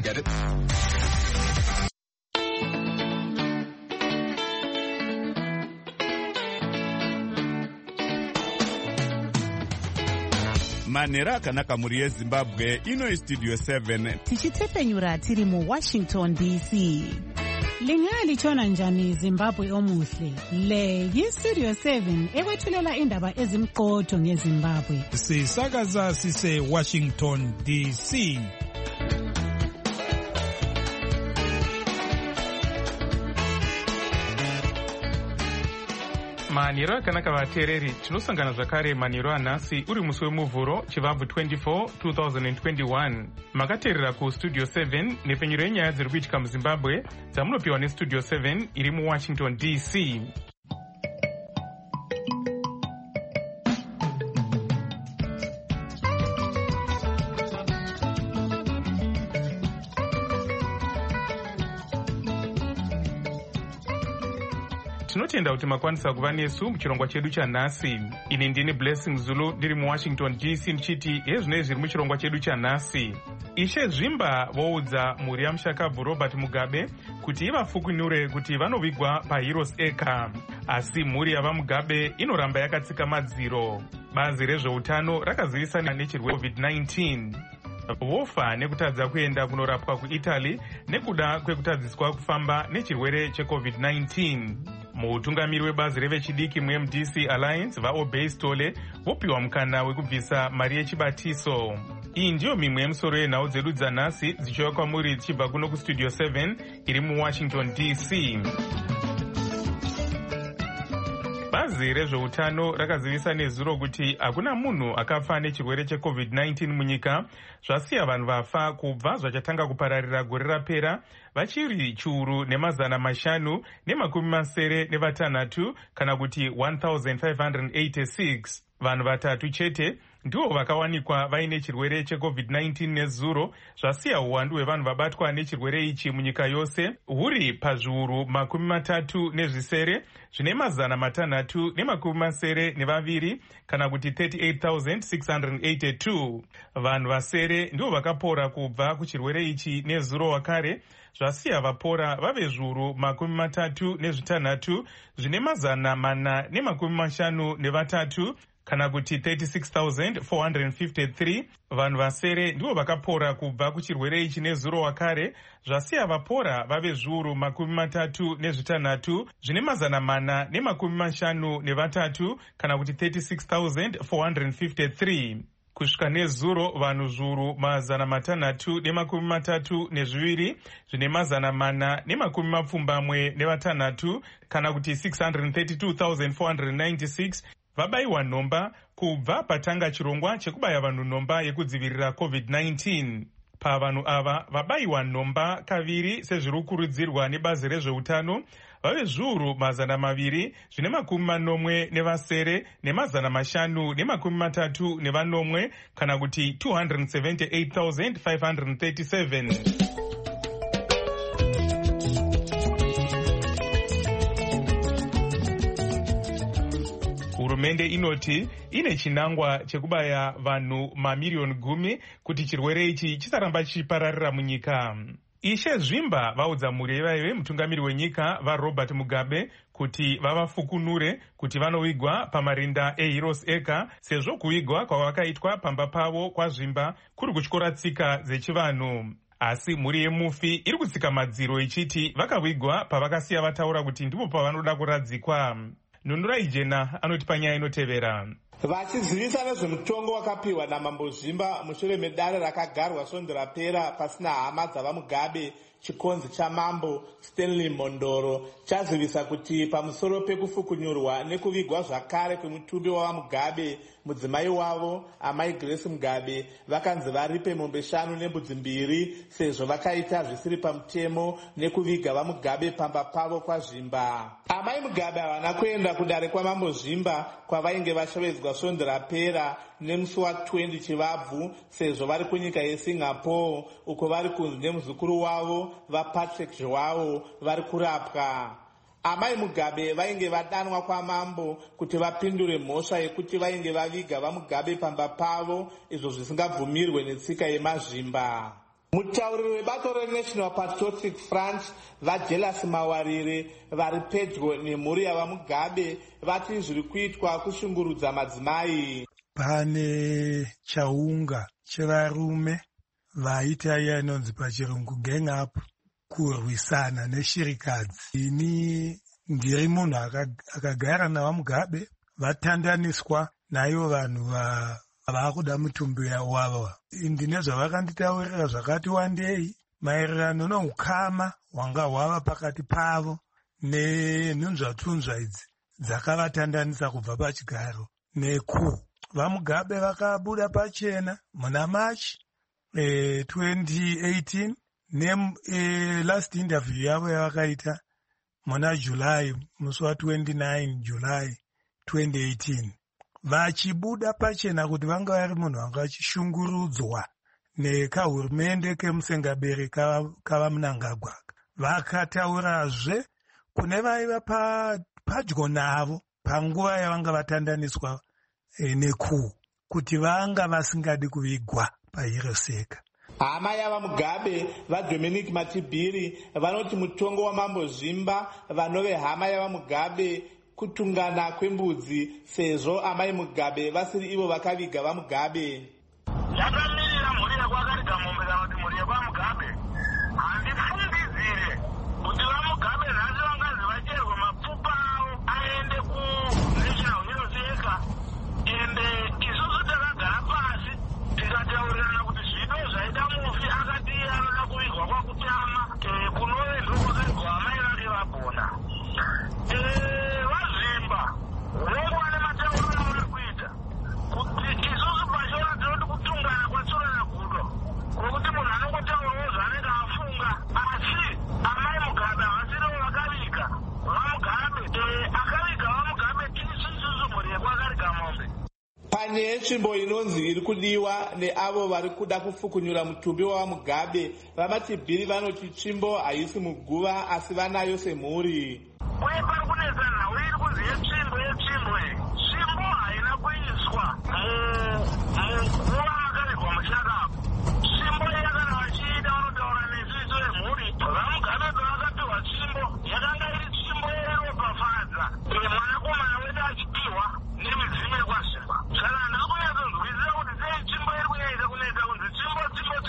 Get it? Manera akanaka muri yeZimbabwe ino Studio 7 tichitepfenyura tiri mu Washington DC. Lingalitshona njani Zimbabwe omuhle? Le yiStudio 7 ekwethulela indaba ezimqotho ngeZimbabwe. Sisakaza sise Washington DC. Maniro akanaka vateereri, tinosangana zvakare maniro anhasi uri musi wemuvhuro chivabvu 24 2021. Makateerera kuStudio 7 nepfenyuro yenyaya dziri kuitika muZimbabwe dzamunopiwa neStudio 7 iri muWashington DC. Tinotenda kuti makwanisa kuva nesu muchirongwa chedu chanhasi. Ini ndini Blessing Zulu ndiri muWashington DC ndichiti hezvinei zviri muchirongwa chedu chanhasi. Ishe Zvimba voudza mhuri yaMushakabvu Robert Mugabe kuti ivafukunure kuti vanovigwa paHeroes Acre. Asi mhuri yavaMugabe inoramba yakatsika madziro. Bazi rezveutano rakazivisana nechirwere COVID-19. Vofa nekutadza kuenda kunorapwa kuItaly nekuda kwekutadziswa kufamba nechirwere cheCovid-19. Mutungamiri webazi revechidiki muMDC Alliance vaObey Stole vopiwa mukana wekubvisa mari yechibatiso. Iyi ndiyo mimwe yemusoro yenhau dzedu dzanhasi dzichiuya kwamuri dzichibva kuno kuStudio 7 iri muWashington DC. Bazi rezveutano rakazivisa nezuro kuti hakuna munhu akafa nechirwere cheCovid-19 munyika, zvasiya vanhu vafa kubva zvachatanga kupararira gore rapera vachiri chiuru nemazana mashanu nemakumi masere nevatanhatu kana kuti 1586. Vanhu vatatu chete ndivo vakawanikwa vaine chirwere cheCovid-19 nezuro, zvasiya uwandu hwevanhu vabatwa nechirwere ichi munyika yose huri pazviuru makumi matatu nezvisere zvine mazana matanhatu nemakumi masere nevaviri kana kuti 38,682. Vanhu vasere ndivo vakapora kubva kuchirwere ichi nezuro wakare, zvasiya vapora vave zviuru makumi matatu nezvitanhatu zvine mazana mana nemakumi mashanu nevatatu kana kuti 36,453. Vanhu vasere ndivo vakapora kubva kuchirwere ichi nezuro wakare, zvasiya vapora vave zviuru makumi matatu nezvitanhatu zvine mazana mana nemakumi mashanu nevatatu kana kuti 36,453. Kusvika nezuro vanhu zviuru mazana matanhatu nemakumi matatu nezviviri zvine mazana mana nemakumi mapfumbamwe nevatanhatu kana kuti 632,496 vabayiwa nhomba kubva patanga chirongwa chekubaya vanhu nhomba yekudzivirira COVID-19. Pavanhu ava vabayiwa nhomba kaviri sezviri kukurudzirwa nebazi rezveutano vave zviuru mazana maviri zvine makumi manomwe nevasere nemazana mashanu nemakumi matatu nevanomwe kana kuti 278,537. Hurumende inoti ine chinangwa chekubaya vanhu mamiriyoni 10 kuti chirwere ichi chisaramba chichipararira munyika. Ishe Zvimba vaudza mhuri yevaive mutungamiri wenyika vaRobert Mugabe kuti vavafukunure kuti vanovigwa pamarinda eHeroes Acre sezvo kuvigwa kwavakaitwa pamba pavo kwaZvimba kuri kutyora tsika dzechivanhu. Asi mhuri yemufi iri kutsika madziro ichiti vakavigwa pavakasiya vataura kuti ndipo pavanoda kuradzikwa. Nunura Ijena anoti panyaya inotevera. Vachizivisa nezvemutongo wakapiwa naMambo Zvimba mushure medare rakagarwa svondo rapera pasina hama dzavaMugabe, chikonzi chaMambo Stanley Mondoro chazivisa kuti pamusoro pekufukunyurwa nekuvigwa zvakare kwemutumbi wavaMugabe, mudzimai wavo amai Grace Mugabe vakanzi varipe mombe 5 nembudzi 2 sezvo vakaita zvisiri pamutemo nekuviga vaMugabe pamba pavo kwaZvimba. Amai Mugabe havana kuenda kudare kwaMambo Zvimba kwavainge vashevedzwa svondo rapera nemusi wa20 chivabvu sezvo vari kunyika yeSingapore uko vari kunzi nemuzukuru wavo vaPatrick Joao vari kurapwa. Amai Mugabe vainge vadanwa kwaMambo kuti vapindure mhosva yekuti vainge vaviga vaMugabe pamba pavo, izvo zvisingabvumirwe netsika yemaZvimba. mutauriri webato renational patriotic front vajelas mawarire vari pedyo nemhuri yavamugabe vati zviri kuitwa kushungurudza madzimai. Pane chaunga chevarume vaita iya inonzi pachirungu gang up kurwisana neshirikadzi. Ini ndiri munhu akagara navamugabe, vatandaniswa naivo vanhu vakuda mutumbi wavo. Ndine zvavakanditaurira zvakati wandei maererano noukama hwanga hwava pakati pavo nenhunzvatunzva idzi dzakavatandanisa kubva pachigaro neku. Vamugabe vakabuda pachena muna March 2018 last interview yavo yavakaita muna July, musi wa29 July 2018, vachibuda pachena kuti vanga vari munhu wanga achishungurudzwa nekahurumende kemusengabere kava Mnangagwa. Vakataurazve kune vaiva padyo navo panguva yavanga vatandaniswa neku kuti vanga vasingadi kuvigwa paHiroseka. Hama yavamugabe vaDominic Matibiri vanoti mutongo wamambo Zvimba vanove hama yavamugabe kutungana kwembudzi sezvo amai Mugabe vasiri ivo vakaviga vamugabe. Yakamirira mhuri yakwakariga mombe kana kuti mhuri yakwamugabe handifungidzire kuti vamugabe nhasi vangazi vacherwe mapfupa avo aende kunational Hiroseka, ende isusu takagara pasi tikataurirana kuti zvido zvaida mufi akati iye anoda kuvigwa kwakutama kunove ndokwakaigwa amai vake vagona. Vazvimba vongwa nematauriro avari kuita kuti isusu pachona tinoti kutungana kwatsurana gudo kwokuti munhu anongotaurawo zvaanenge afunga, asi amai Mugabe havasirivo vakaviga vamugabe. Akaviga vamugabe isusu mhuri yekwakariga mombe. Pane nzvimbo inonzi iri kudiwa neavo vari kuda kufukunyura mutumbi wavamugabe, vaMatibiri vanoti tsvimbo haisi muguva asi vanayo semhuri. Uye pari kunetsa nhau iri kunzi yetsvimbo iyi. Tsvimbo haina kuiswa muguva makavigwa muchakapo. Tsvimbo iyi kana vachiida vanotaura nesu vemhuri vamugabe pavakapiwa tsvimbo yakanga iri tsvimbo yeropafadza mwanakomana wedu achipiwa nemidzimu yekwazvimba. Saka ndiri kunyatsonzwisisa kuti sei tsvimbo iri kunyaita kunetsa kunzi tsvimbo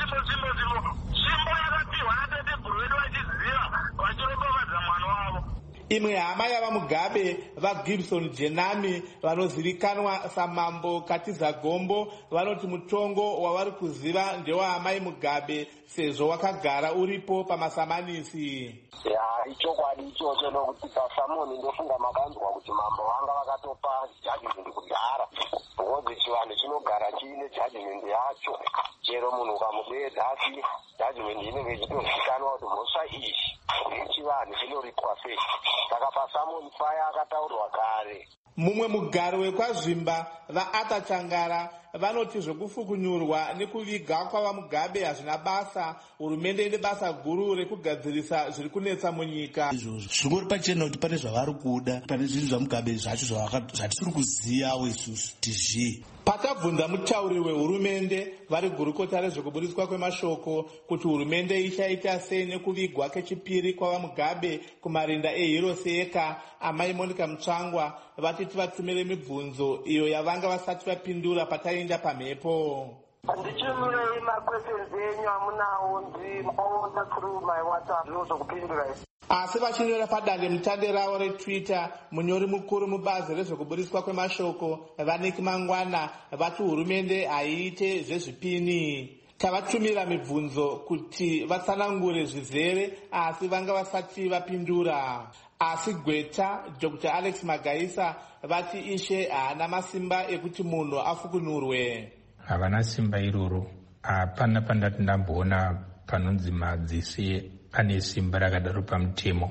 yakapiwa nateteguru vedu vachiziva vachiropafadza mwana wavo. Imwe hama yavamugabe vaGibson Jenami vanozivikanwa samambo Katiza Gombo vanoti mutongo wavari kuziva ndewaamai Mugabe sezvo wakagara uripo pamasamanisi. Ichokwadi ichocho nokuti pasamoni ndofunga makanzwa kuti mambo vanga vakatopa judgment kudhara, because chivanhu chinogara chiine judgment yacho. Chero munhu ukamubedza asi judgment inenge ichitozivikanwa kuti mhosva iyi yechivanhu chinoritwa sei. Saka pasamoni faya akataurwa kare. Mumwe mugari wekwazvimba vaAta Changara vanoti zvokufukunyurwa nekuviga kwavamugabe hazvina basa. Hurumende ine basa guru rekugadzirisa zviri kunetsa munyika. Zvingori pachena kuti pane zvavari kuda, pane zvinhu zvamugabe zvacho zvatisiri kuziyawo isusu tizvii. Patabvunza mutauriri wehurumende vari gurukota rezvekuburitswa kwemashoko kuti hurumende ichaita sei nekuvigwa kechipiri kwavamugabe kumarinda eHiroseka, amai Monica Mutsvangwa vatiti vatsimire mibvunzo iyo yavanga vasati vapindura pataenda pamhepo. Ndichimurei makwestions enyu amunawo ndimaona through my WhatsApp zvokupindura. Asi vachinyora padande mutande ravo reTwitter, munyori mukuru mubazi rezvekuburitswa kwemashoko Vaniki Mangwana vati hurumende haiite zvezvipini. Tavatumira mibvunzo kuti vatsanangure zvizere asi vanga vasati vapindura. Asi Gweta Dr. Alex Magaisa vati ishe haana masimba ekuti munhu afukunurwe. Havana simba iroro. Hapana pandati ndamboona panonzi madzisi ane simba rakadaro pamutemo.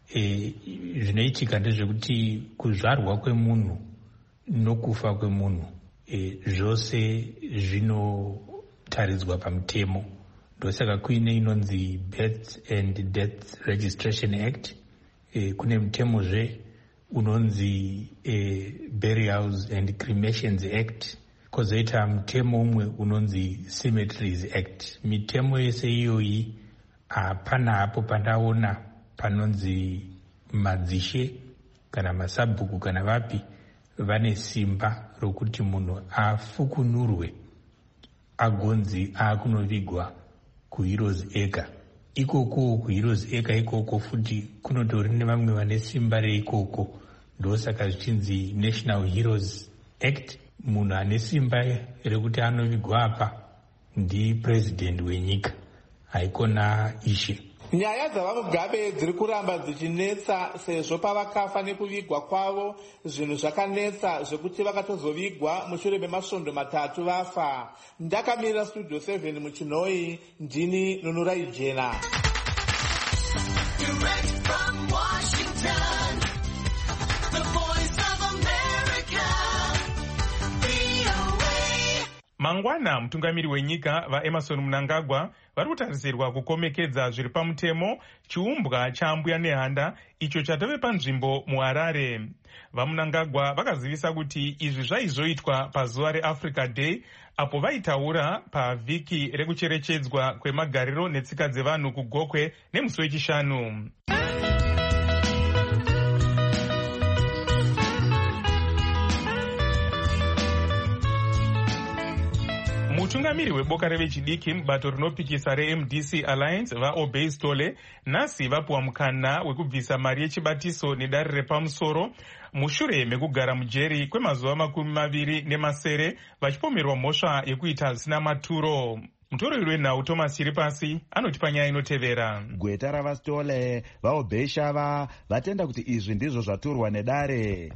Zvinoitika ndezvekuti kuzvarwa kwemunhu nokufa kwemunhu zvose zvinotaridzwa pamutemo. Ndosaka kuine inonzi Birth and Death Registration Act. Kune mutemozve unonzi Burials and Cremations Act. kozoita mutemo umwe unonzi Cemeteries Act. Mitemo yese iyoyi hapana hapo pandaona panonzi madzishe kana masabhuku kana vapi vane simba rokuti munhu afukunurwe agonzi akunovigwa kuHeroes Acre. Ikoko kuHeroes Acre ikoko futi kunotori nevamwe vane simba reikoko, ndosaka zvichinzi National Heroes Act. Munhu ane simba rekuti anovigwa apa ndipresident wenyika, haikona ishe. Nyaya dzavamugabe dziri kuramba dzichinetsa sezvo pavakafa nekuvigwa kwavo zvinhu zvakanetsa zvekuti vakatozovigwa mushure memasvondo 3 vafa. Ndakamirira Studio 7 muChinoi, ndini Nunurai Jena. Mangwana mutungamiri wenyika vaEmerson Mnangagwa vari kutarisirwa kukomekedza zviri pamutemo chiumbwa chambuya nehanda icho chatove panzvimbo muHarare. VaMnangagwa vakazivisa kuti izvi zvaizoitwa pazuva reAfrica Day apo vaitaura pavhiki rekucherechedzwa kwemagariro netsika dzevanhu kuGokwe nemusi weChishanu. Mutungamiri weboka revechidiki mubato rinopikisa reMDC Alliance vaObey Stole nhasi vapuwa mukana wekubvisa mari yechibatiso nedare repamusoro mushure mekugara mujeri kwemazuva 20 vachipomerwa mhosva yekuita zvisina maturo. Mutorori wenhau Thomas Chiripasi anotipa nyaya inotevera. Gweta ravaStole vaObey Shava vatenda kuti izvi ndizvo zvaturwa nedare.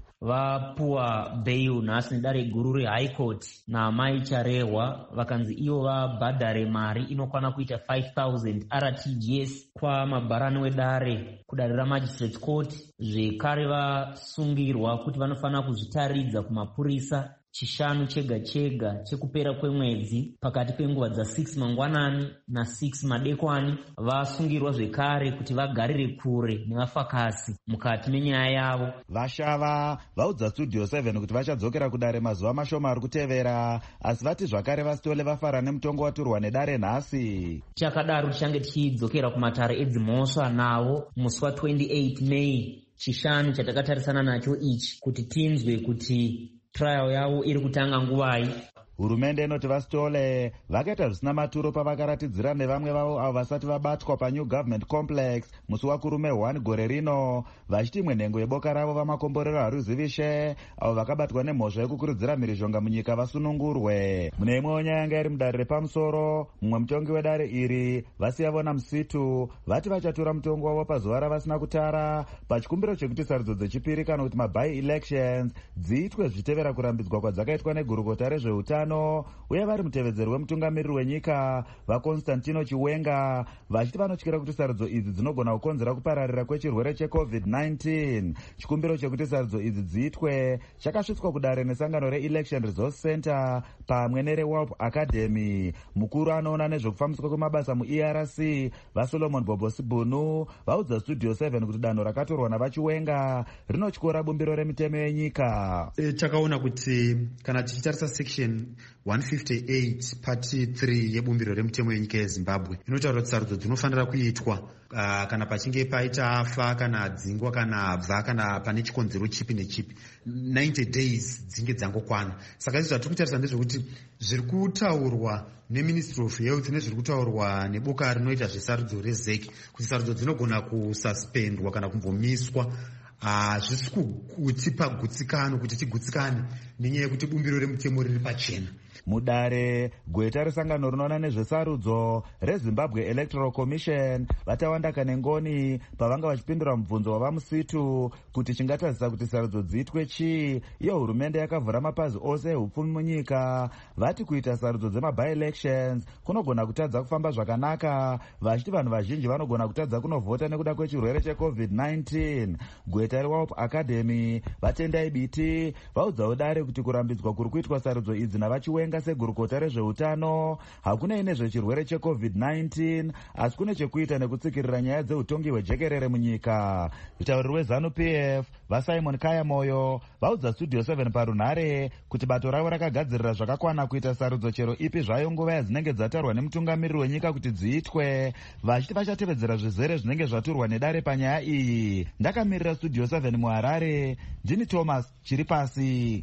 Vapuwa bail nhasi nedare guru reHigh Court naamai Charehwa vakanzi ivo vabhadhare mari inokwana kuita 5,000 RTGS kwa mabharani wedare kudare raMagistrate Court. Zvekare vasungirwa kuti vanofanira kuzvitaridza kumapurisa chishanu chega chega chekupera kwemwedzi pakati penguva dza6 mangwanani na6 madekwani. Vasungirwa zvekare kuti vagarire kure nevafakasi mukati menyaya yavo. Vashava vaudza Studio 7 kuti vachadzokera kudare mazuva mashoma ari kutevera, asi vati zvakare vaStole vafara nemutongo waturwa nedare nhasi. Chakadaro tichange tichidzokera kumatare edzimhosva navo musi wa28 Mei chishanu chatakatarisana nacho ichi kuti tinzwe kuti trial yavo iri kutanga nguvai. Hurumende inoti vaStole vakaita zvisina maturo pavakaratidzira nevamwe vavo avo vasati vabatwa paNew Government Complex musi wakurume 1 gore rino, vachiti imwe nhengo yeboka ravo vamakomborero haruzivishe avo vakabatwa nemhosva yekukurudzira mhirizhonga munyika vasunungurwe. Mune imwewo nyaya yanga iri mudare repamusoro, mumwe mutongi wedare iri Vasiyavona Msitu vati vachatura mutongo wavo pazuva ravasina kutara pachikumbiro chekuti sarudzo dzechipiri kana kuti mabai elections dziitwe zvichitevera kurambidzwa kwadzakaitwa negurukota rezveutano uye vari mutevedzeri wemutungamiriri wenyika vaConstantino Chiwenga vachiti vanotyira kuti sarudzo idzi dzinogona kukonzera kupararira kwechirwere cheCovid-19. Chikumbiro chekuti sarudzo idzi dziitwe chakasvitswa kudare nesangano reElection Resource Center pamwe nereWelp Academy. Mukuru anoona nezvekufambiswa kwemabasa muERC vaSolomon Bobosibunu vaudza Studio 7 kuti danho rakatorwa navaChiwenga rinotyora bumbiro remitemo yenyika. Takaona kuti kana tichitarisa section 158 pati 3 yebumbiro remutemo yenyika yeZimbabwe inotaura kuti sarudzo dzinofanira kuitwa kana pachinge paita afa kana dzingwa kana bva kana pane chikonzero chipi nechipi 90 days dzinge dzangokwana. Saka izvi zvatiri kutarisa ndezvekuti zviri kutaurwa neMinistry of Health nezviri kutaurwa neboka rinoita zvesarudzo reZEC kuti sarudzo dzinogona kususpendwa kana kumbomiswa. Zvisi kutipa gutsikano kuti tigutsikane nenyaya yekuti bumbiro remutemo riri pachena. Mudare gweta resangano rinoona nezvesarudzo reZimbabwe Electoral Commission vatawanda kanengoni pavanga vachipindura mubvunzo wavaMusitu kuti chingatadzisa kuti sarudzo dziitwe chii. Iyo hurumende yakavhura mapazi ose ehupfumi munyika vati kuita sarudzo dzemaby elections kunogona kutadza kufamba zvakanaka vachiti vanhu vazhinji vanogona kutadza kunovhota nekuda kwechirwere cheCovid-19. Gweta reWelp Academy vatendai biti vaudzawo dare kuti kurambidzwa kuri kuitwa sarudzo idzi navachiwenga segurukota rezveutano hakunei nezvechirwere cheCovid-19 asi kune chekuita nekutsikirira nyaya dzeutongi hwejekerere munyika. Mutauriri weZANU-PF vaSimon Kayamoyo vaudza Studio 7 parunhare kuti bato ravo rakagadzirira zvakakwana kuita sarudzo chero ipi zvayo nguva yadzinenge dzatarwa nemutungamiriri wenyika kuti dziitwe, vachiti vachatevedzera zvizere zvinenge zvaturwa nedare panyaya iyi. Ndakamirira Studio 7 muHarare, ndini Thomas Chiripasi.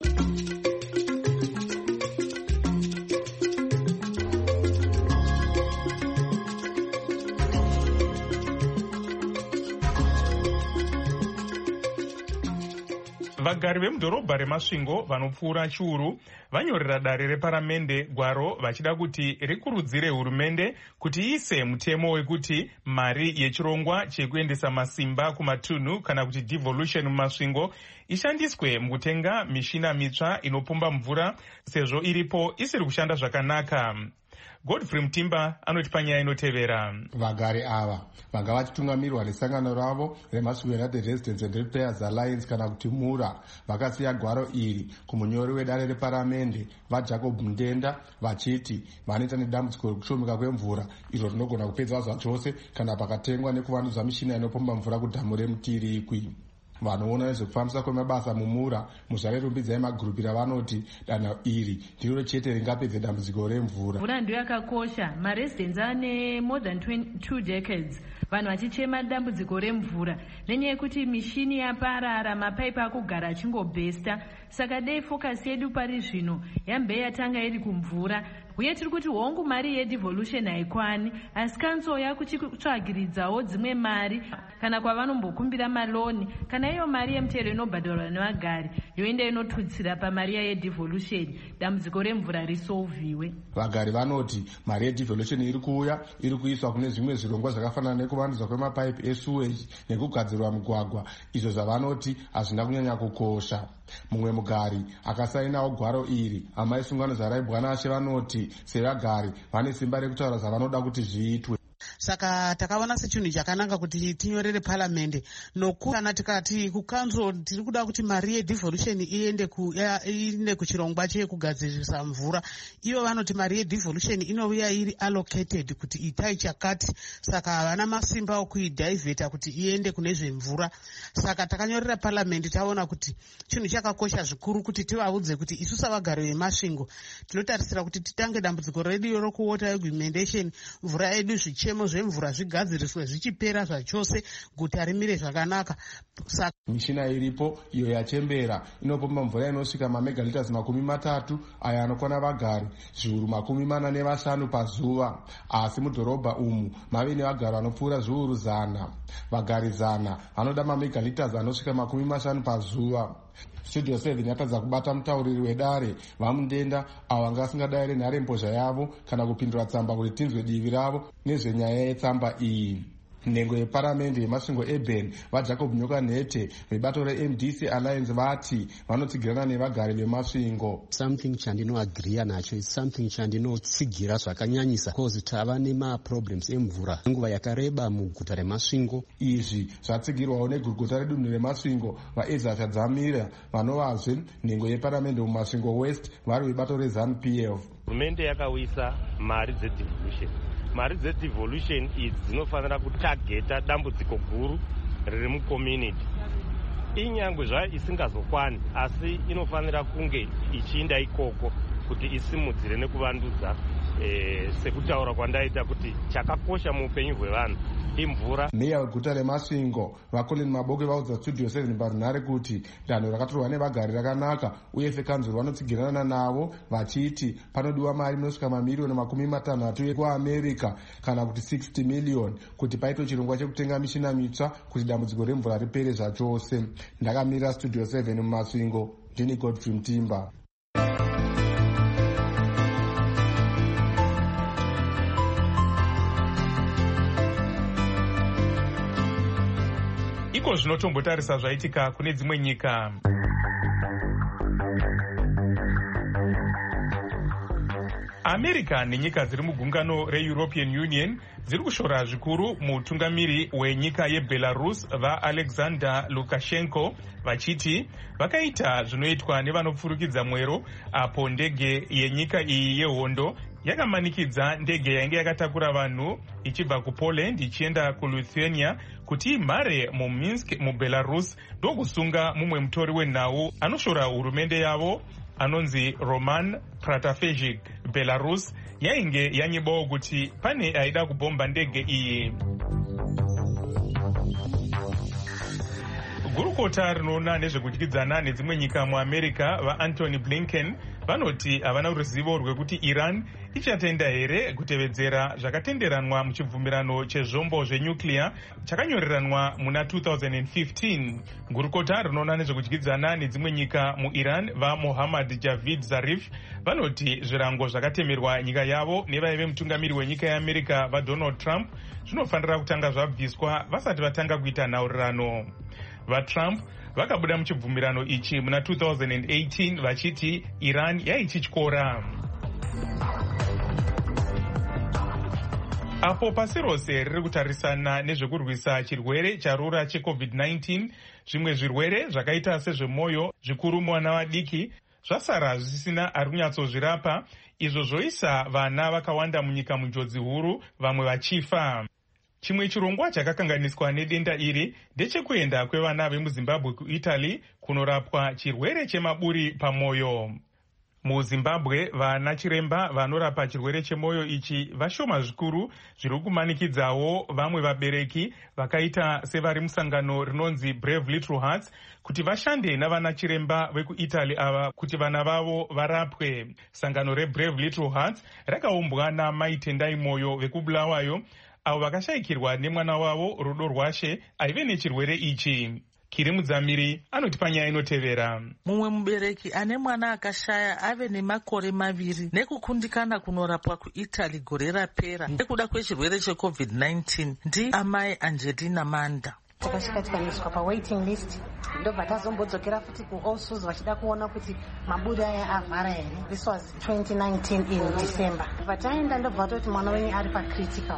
Vagari vemudhorobha reMasvingo vanopfuura chiuru vanyorera dare reparamende gwaro vachida kuti rikurudzire hurumende kuti iise mutemo wekuti mari yechirongwa chekuendesa masimba kumatunhu kana kuti devolution mumasvingo ishandiswe mukutenga mishina mitsva inopomba mvura sezvo iripo isiri kushanda zvakanaka. Godfrey Mutimba anoti panyaya inotevera. Vagari ava vanga vachitungamirirwa nesangano ravo reMasvingo United Residents and Ratepayers Alliance kana kuti MURA vakasiya gwaro iri kumunyori wedare reparamende vaJacob Mundenda vachiti vanoita nedambudziko rekushomeka kwemvura iro rinogona kupedza zvachose kana pakatengwa nekuvandudza mishina inopomba mvura kudhamu reMutirikwi. Vanoona nezvekufambisa kwemabasa mumura muzvare rumbidzai magurupira vanoti danho iri ndiro chete ringapedze dambudziko remvura. Mvura ndiyo yakakosha. Maresidents ane more than 2 decades vanhu vachichema dambudziko remvura nenyaya yekuti mishini yaparara, mapaipi akugara achingobhesta. Saka dei focus yedu pari zvino yambe yatanga iri kumvura. Uye tiri kuti hongu mari yedevolution haikwani, asi kanso yakuchitsvagiridzawo dzimwe mari kana kwavanombokumbira maloni kana iyo mari yemutero inobhadharwa nevagari yoenda inotutsira pamari yedevolution, dambudziko remvura risolviwe. Vagari vanoti mari yedevolution iri kuuya iri kuiswa kune zvimwe zvirongwa zvakafanana nekuvandudzwa kwemapaipi esewage nekugadzirwa mugwagwa, izvo zvavanoti hazvina kunyanya kukosha. Mumwe mugari akasainawo gwaro iri, amai sungano zaraibwanashe vanoti sevagari vane simba rekutaura zvavanoda kuti zviitwe. Saka takaona sechinhu chakanaka kuti tinyorere paramende nokana tikati kukanzo tiri kuda kuti mari yedevolution iende kuchirongwa chekugadzirisa mvura. Ivo vanoti mari yedevolution inouya iri allocated kuti itai chakati, saka havana masimba okuidhaivheta kuti iende kune zvemvura. Saka takanyorera paramende taona kuti chinhu chakakosha zvikuru kuti tivaudze kuti isu savagari veMasvingo tinotarisira kuti titange dambudziko redu rokuwater augmentation, mvura yedu zvichemo zvemvura zvigadziriswe zvichipera zvachose, guta rimire zvakanaka. Mishina iripo iyo yachembera inopomba mvura inosvika mamegaliters 30 ayo anokwana vagari zviuru 45 pazuva, asi mudhorobha umu mave nevagari vanopfuura zviuru 100. Vagari 100 vanoda mamegaliters anosvika 50 pazuva. Studio 7 yatadza kubata mutauriri wedare vaMundenda avo vanga vasingadayire nharembozha yavo kana kupindura tsamba kuti tinzwe divi ravo nezvenyaya yetsamba iyi. Nhengo yeparamende yeMasvingo Urban vaJacob Nyoka Nhete vebato reMDC Alliance vati vanotsigirana nevagari veMasvingo. Something chandinoagriya nacho is something chandinotsigira zvakanyanyisa because tava nemaproblems emvura nguva yakareba muguta reMasvingo. Izvi zvatsigirwawo negurukota redunhu reMasvingo vaEzra Chadzamira vanovazve nhengo yeparamende muMasvingo West vari vebato reZANU-PF. Hurumende yakauyisa mari dzedevolution. Mari dzedevolution idzi dzinofanira kutageta dambudziko guru riri mucommunity. Inyangwe zvayo isingazokwani asi inofanira kunge ichiinda ikoko kuti isimudzire nekuvandudza sekutaura kwandaita kuti chakakosha muupenyu hwevanhu imvura. Meya weguta reMasvingo vaColin Maboke vaudza Studio 7 parunhare kuti danho rakatorwa nevagari rakanaka uye fekanzuro vanotsigirana navo vachiti panodiwa mari inosvika mamiliyoni 60 ekuAmerica kana kuti 60 million kuti paitwe chirongwa chekutenga mishina mitsva kuti dambudziko remvura ripere zvachose. Ndakamirira Studio 7 muMasvingo, ndini Godfrey Mutimba. Iko zvinotombotarisa zvaitika kune dzimwe nyika. America nenyika dziri mugungano reEuropean Union dziri kushora zvikuru mutungamiri wenyika yeBelarus vaAlexander Lukashenko vachiti vakaita zvinoitwa nevanopfurukidza mwero apo ndege yenyika iyi yehondo yakamanikidza ndege yainge yakatakura vanhu ichibva kuPoland ichienda kuLithuania kuti imhare muMinsk muBelarus ndokusunga mumwe mutori wenhau anoshora hurumende yavo anonzi Roman Pratafezhik. Belarus yainge yanyibawo kuti pane aida kubhomba ndege iyi. Gurukota rinoona nezvekudyidzana nedzimwe nyika muAmerica vaAntony Blinken vanoti havana ruzivo rwekuti Iran ichatenda here kutevedzera zvakatenderanwa muchibvumirano chezvombo zvenyuclear chakanyoreranwa muna 2015. Gurukota rinoona nezvekudyidzana nedzimwe nyika muIran vaMohammad Javad Zarif vanoti zvirango zvakatemerwa nyika yavo nevaive mutungamiri wenyika yeAmerica vaDonald Trump zvinofanira kutanga zvabviswa vasati vatanga kuita nhaurirano. VaTrump vakabuda muchibvumirano ichi muna 2018 vachiti Iran yaichityora. Apo pasi rose riri kutarisana nezvekurwisa chirwere charura cheCovid-19, zvimwe zvirwere zvakaita sezvemwoyo zvikuru muvana vadiki zvasara zvisina ari kunyatsozvirapa, izvo zvoisa vana vakawanda munyika munjodzi huru, vamwe vachifa. Chimwe chirongwa chakakanganiswa nedenda iri ndechekuenda kwevana vemuZimbabwe kuItaly kunorapwa chirwere chemaburi pamwoyo. MuZimbabwe vana chiremba vanorapa chirwere chemwoyo ichi vashoma zvikuru, zviri kumanikidzawo vamwe vabereki vakaita sevari musangano rinonzi Brave Little Hearts kuti vashande navana chiremba vekuItaly ava kuti vana vavo varapwe. Sangano reBrave Little Hearts rakaumbwa namai Tendai Moyo vekubulawayo avo vakashayikirwa nemwana wavo Rudo Rwashe aive nechirwere ichi. Kiri Mudzamiri anoti panyaya inotevera. Mumwe mubereki ane mwana akashaya ave nemakore 2 nekukundikana kunorapwa kuItaly gore rapera nekuda kwechirwere cheCovid-19 ndiamai Angelina Manda. Takasvika tikaiswa pawaiting list ndobva tazombodzokera futi kuOSUS vachida kuona kuti maburi aya avhara here. This was 2019 in December. Pataenda ndobva toti mwana wenyu ari pacritical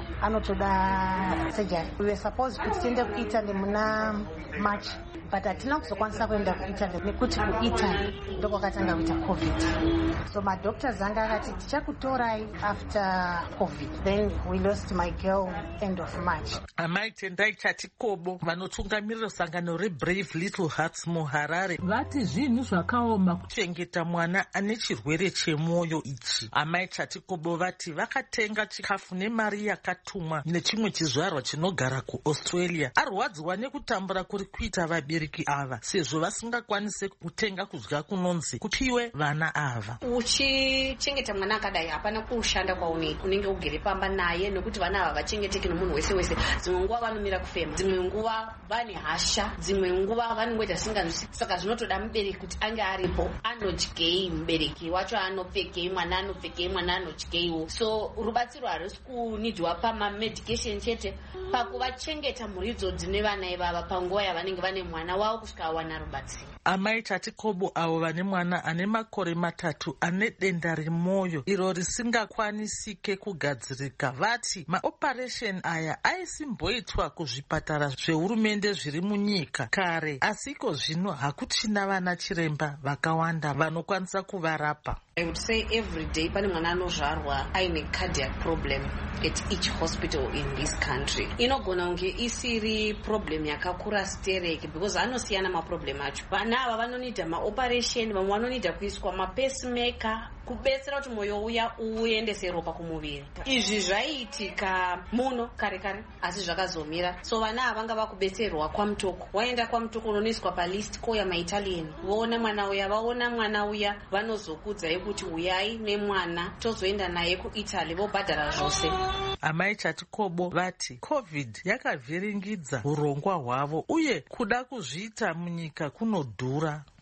anotoda surgery. We were supposed kuti tiende kuItaly muna March, but hatina kuzokwanisa kuenda kuItaly nekuti kuItaly ndokwakatanga kuita COVID. So madoctors anga akati tichakutorai after COVID. Then we lost my girl end of March. Amai Tendai Chatikobo vanotungamirira sangano reBrave Little Hearts muHarare vati zvinhu zvakaoma kuchengeta mwana ane chirwere chemwoyo ichi. Amai Chatikobo vati vakatenga chikafu nemari yakatumwa nechimwe chizvarwa chinogara kuAustralia. Arwadziwa nekutambura kuri kuita vabereki ava sezvo vasingakwanise kutenga kudya kunonzi kupiwe vana ava. Uchichengeta mwana akadai hapana kushanda kwaunoita, unenge ugere pamba naye nekuti vana ava vachengeteke nomunhu wese wese. Dzimwe nguva vanomira kufema, dzimwe nguva vane hasha, dzimwe nguva vanongoita singanzwisisi. Saka zvinotoda mubereki kuti ange aripo, anodyei mubereki wacho, anopfekei mwana, anopfekei mwana, anodyeiwo. So rubatsiro harisi kunidhwa pamamedication chete, pakuvachengeta mhuri idzodzi nevana ivava panguva yavanenge vane mwana wavo kusvika awana rubatsiro. Amai Chatikobo avo vane mwana ane makore 3 ane denda remwoyo iro risingakwanisike kugadzirika vati maoperation aya aisimboitwa kuzvipatara zvehurumende zviri munyika kare, asiko zvino hakuchina vana chiremba vakawanda vanokwanisa kuvarapa. I would say every day pane mwana anozvarwa aine cardiac problem at each hospital in this country. Inogona kunge isiri problem yakakura stereki because anosiyana maproblem acho. Vana ava vanonida maoperation, vamwe vanonida kuiswa mapacemaker kubetsera kuti mwoyo uya uendese ropa kumuviri. Izvi zvaiitika muno kare kare asi zvakazomira. So vana ava vanga vakubetserwa kwamutoko. Waenda kwamutoko unoiswa palist koya maItalian. Voona mwana uya, vaona mwana uya vanozokudza kuti uyai nemwana tozoenda naye kuItaly vobhadhara zvose. Amai Chatikobo vati COVID yakavhiringidza urongwa hwavo uye kuda kuzviita munyika kunodhura.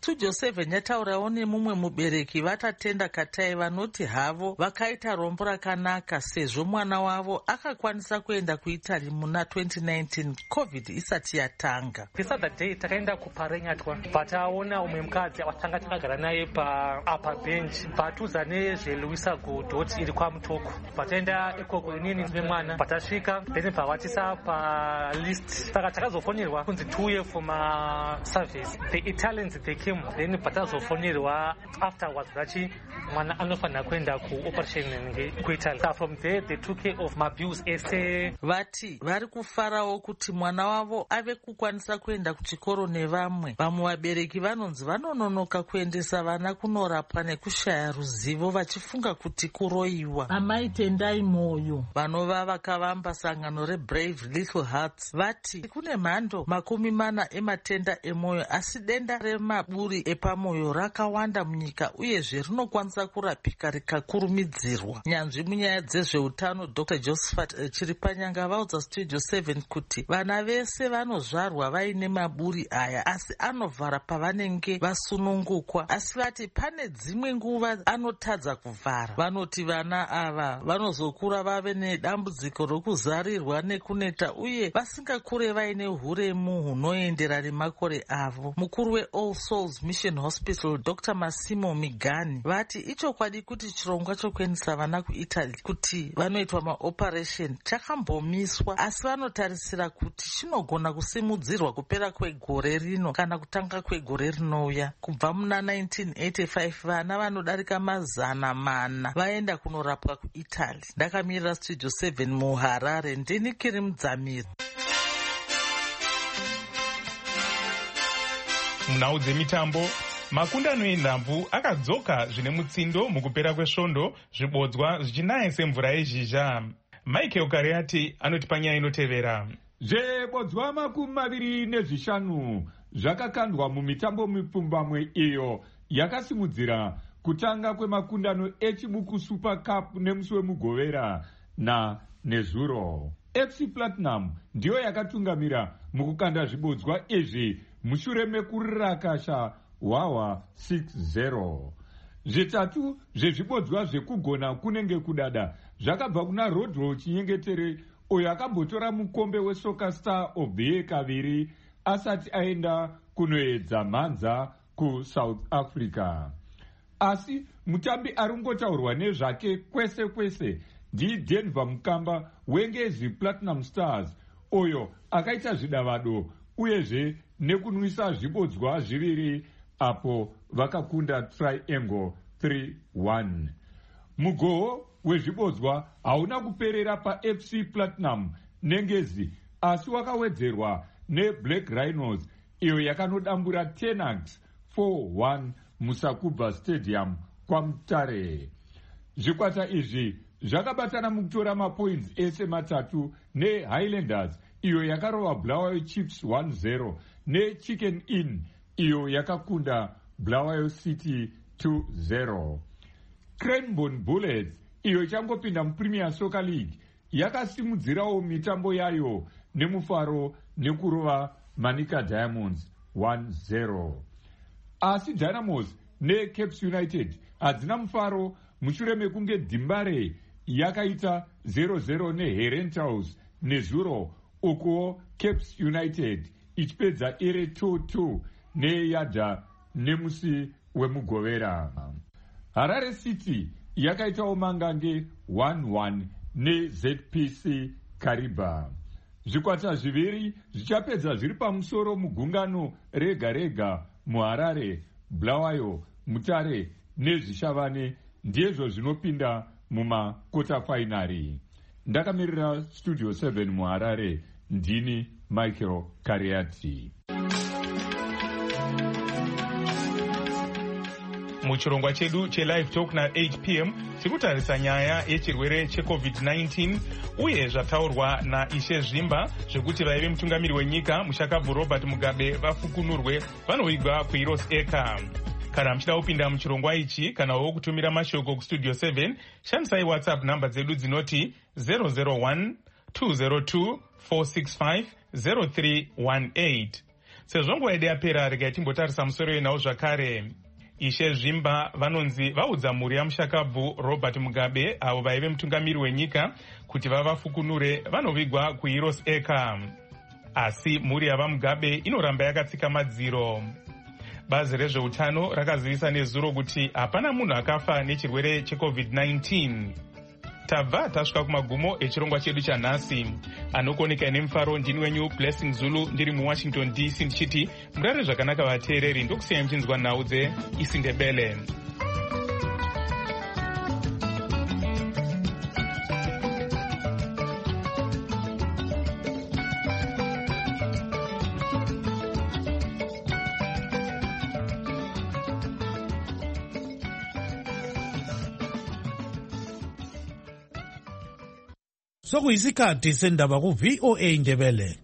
studio 7 yataurawo nemumwe mubereki vatatenda katai vanoti havo vakaita rombo rakanaka sezvo mwana wavo akakwanisa kuenda kuItaly muna 2019 covid isati yatanga. This other day takaenda kuparenyatwa pataona umwe mukadzi watanga takagara naye paapa bench patuza nezveluisa godot iri kwamutoko pataenda ikoko inini nemwana patasvika then pavachisa palist saka takazofonirwa kunzi 2 year for service. The Italians they came then patazofonirwa afterwards vachi mwana anofanira kuenda kuoperation kuItaly. From there they took care of my bills ese. Vati vari kufarawo kuti mwana wavo ave kukwanisa kuenda kuchikoro nevamwe. Vamwe vabereki vanonzi vanononoka kuendesa vana kunorapwa nekushaya ruzivo vachifunga kuti kuroiwa. Amai tendai moyo. Vanova vakavamba sangano reBrave Little Hearts vati kune mhando 40 ematenda emwoyo asi denda remaburi epamwoyo rakawanda munyika uyezve rinokwanisa kurapika rikakurumidzirwa. Nyanzvi munyaya dzezveutano Dr. Josephat Chiripanyanga vaudza Studio 7 kuti vana vese vanozvarwa vaine maburi aya asi anovhara pavanenge vasunungukwa, asi vati pane dzimwe nguva anotadza kuvhara. Vanoti vana ava vanozokura vave nedambudziko rokuzarirwa nekuneta uye vasingakure vaine huremu hunoendera nemakore avo. Mukuru weAll Souls Mission Hospital Dr. Massimo Migani vati ichokwadi kuti chirongwa chokuendesa vana kuItaly kuti vanoitwa maoperation chakambomiswa asi vanotarisira kuti chinogona kusimudzirwa kupera kwegore rino kana kutanga kwegore rinouya. Kubva muna 1985 vana vanodarika 400 vaenda kunorapwa kuItaly. Ndakamirira Studio 7 muHarare, ndini Kiri Mudzamiri. Munhau dzemitambo, makundano enhabvu akadzoka zvine mutsindo mukupera kwesvondo, zvibodzwa zvichinaya semvura yezhizha. Michael Kariati anoti panyaya inotevera. Zvebodzwa 25 zvakakandwa mumitambo mipfumbamwe iyo yakasimudzira kutanga kwemakundano echibuku Super Cup nemusi wemugovera nezuro. FC Platinum ndiyo yakatungamira mukukanda zvibodzwa izvi mushure mekurakasha Wawa 6-0. Zvitatu zvezvibodzwa zvekugona kunenge kudada zvakabva kuna Rodro Chinyengetere uyo akambotora mukombe weSoccer Star of the Year kaviri asati aenda kunoedza mhanza kuSouth Africa. Asi mutambi aringotaurwa nezvake kwese kwese ndiDenver Mukamba weNgezi Platinum Stars uyo akaita zvidavado uyezve nekunwisa zvibodzwa zviviri apo vakakunda Triangle 3-1. Mugoho wezvibodzwa hauna kuperera paFC Platinum neNgezi asi wakawedzerwa neBlack Rhinos iyo yakanodambura Tenax 4-1 muSakubva Stadium kwaMutare. Zvikwata izvi zvakabatana mukutora mapoints ese matatu neHighlanders iyo yakarova Bulawayo Chiefs 1-0 neChicken Inn iyo yakakunda Bulawayo City 2-0. Cranbourne Bullets iyo ichangopinda muPremier Soccer League yakasimudzirawo mitambo yayo nemufaro nekurova Manica Diamonds 1-0. Asi Dynamos neCapes United hadzina mufaro mushure mekunge Dimbare yakaita 0-0 neHerentals nezuro uko Capes United ichipedza iri 2-2 neYadha nemusi wemugovera. Harare City yakaitawo mangange 1-1 neZPC Kariba. Zvikwata zviviri zvichapedza zviri pamusoro mugungano rega rega muHarare, Bulawayo, Mutare nezvishavane ndizvo zvinopinda mumakota fainari. Ndakamirira Studio 7 muHarare, ndini Michael Kariati. Muchirongwa chedu chelive talk na8 p.m. tikutarisa nyaya yechirwere cheCovid-19 uye zvataurwa naIshe Zvimba zvekuti vaive mutungamiri wenyika Mushakabvu Robert Mugabe vafukunurwe vanovigwa kuHeroes Acre. Kana muchida kupinda muchirongwa ichi kanawo kutumira mashoko kuStudio 7 shandisai WhatsApp namba dzedu dzinoti 001 202 465 0318. sezvo nguva yedu yapera regai timbotarisa musoro yenawo zvakare. Ishe Zvimba vanonzi vaudza mhuri yamushakabvu Robert Mugabe avo vaive mutungamiri wenyika kuti vavafukunure vanovigwa kuHeroes Acre. Asi mhuri yavaMugabe inoramba yakatsika madziro. Bazi rezveutano rakazivisa nezuro kuti hapana munhu akafa nechirwere cheCovid-19. Tabva tasvika kumagumo echirongwa chedu chanhasi. Anokoneka nemufaro ndini wenyu Blessing Zulu ndiri muWashington DC ndichiti murare zvakanaka vateereri ndokusiyai muchinzwa nhau dzeIsindebele. Sokuyisikhathi sendaba ku-VOA Indebele.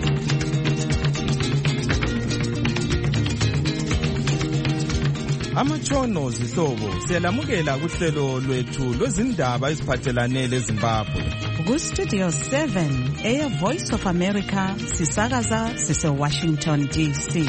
Amatshono zihlobo siyalamukela kuhlelo lwethu lwezindaba eziphathelane leZimbabwe. Ku-Studio 7 Air Voice of America sisakaza sise-Washington DC.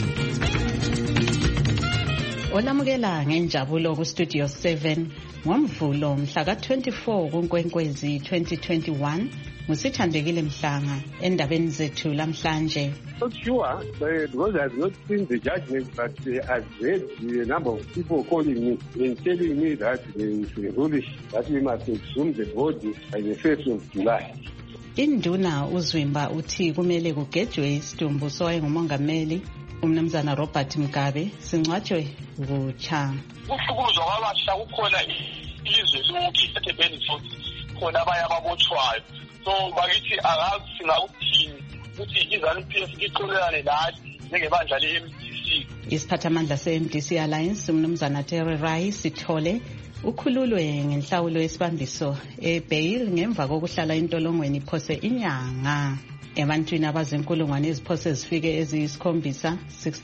Olamukela ngenjabulo ku-Studio 7 ngoMvulo mhla ka-24 kuNkwenkwezi 2021 ngusithandekile Mhlanga endabeni zethu lamhlanje. Not sure because I have not seen the judgment, but I've heard the number of people calling me and telling me that it's foolish that we must exhume the body by the 1st of July. Induna uZwimba uthi kumele kugejwe isidumbu sowayengumongameli umnumzana Robert Mugabe singcwatshwe kutsha. Ukuhlukuzwa kwabasha kukhona ilizwe lonke ebenefit khona abanye ababotshwayo. So bakithi akazi singakuthini ukuthi iZANU-PF iqhubekane nathi njengebandla le-MDC. Isiphathamandla se-MDC Alliance umnumzana Terry Rai Sithole ukhululwe ngenhlawulo yesibambiso ebail ngemva kokuhlala intolongweni iphose inyanga. Ebantwini abazinkulungwane eziphose zifike eziyisikhombisa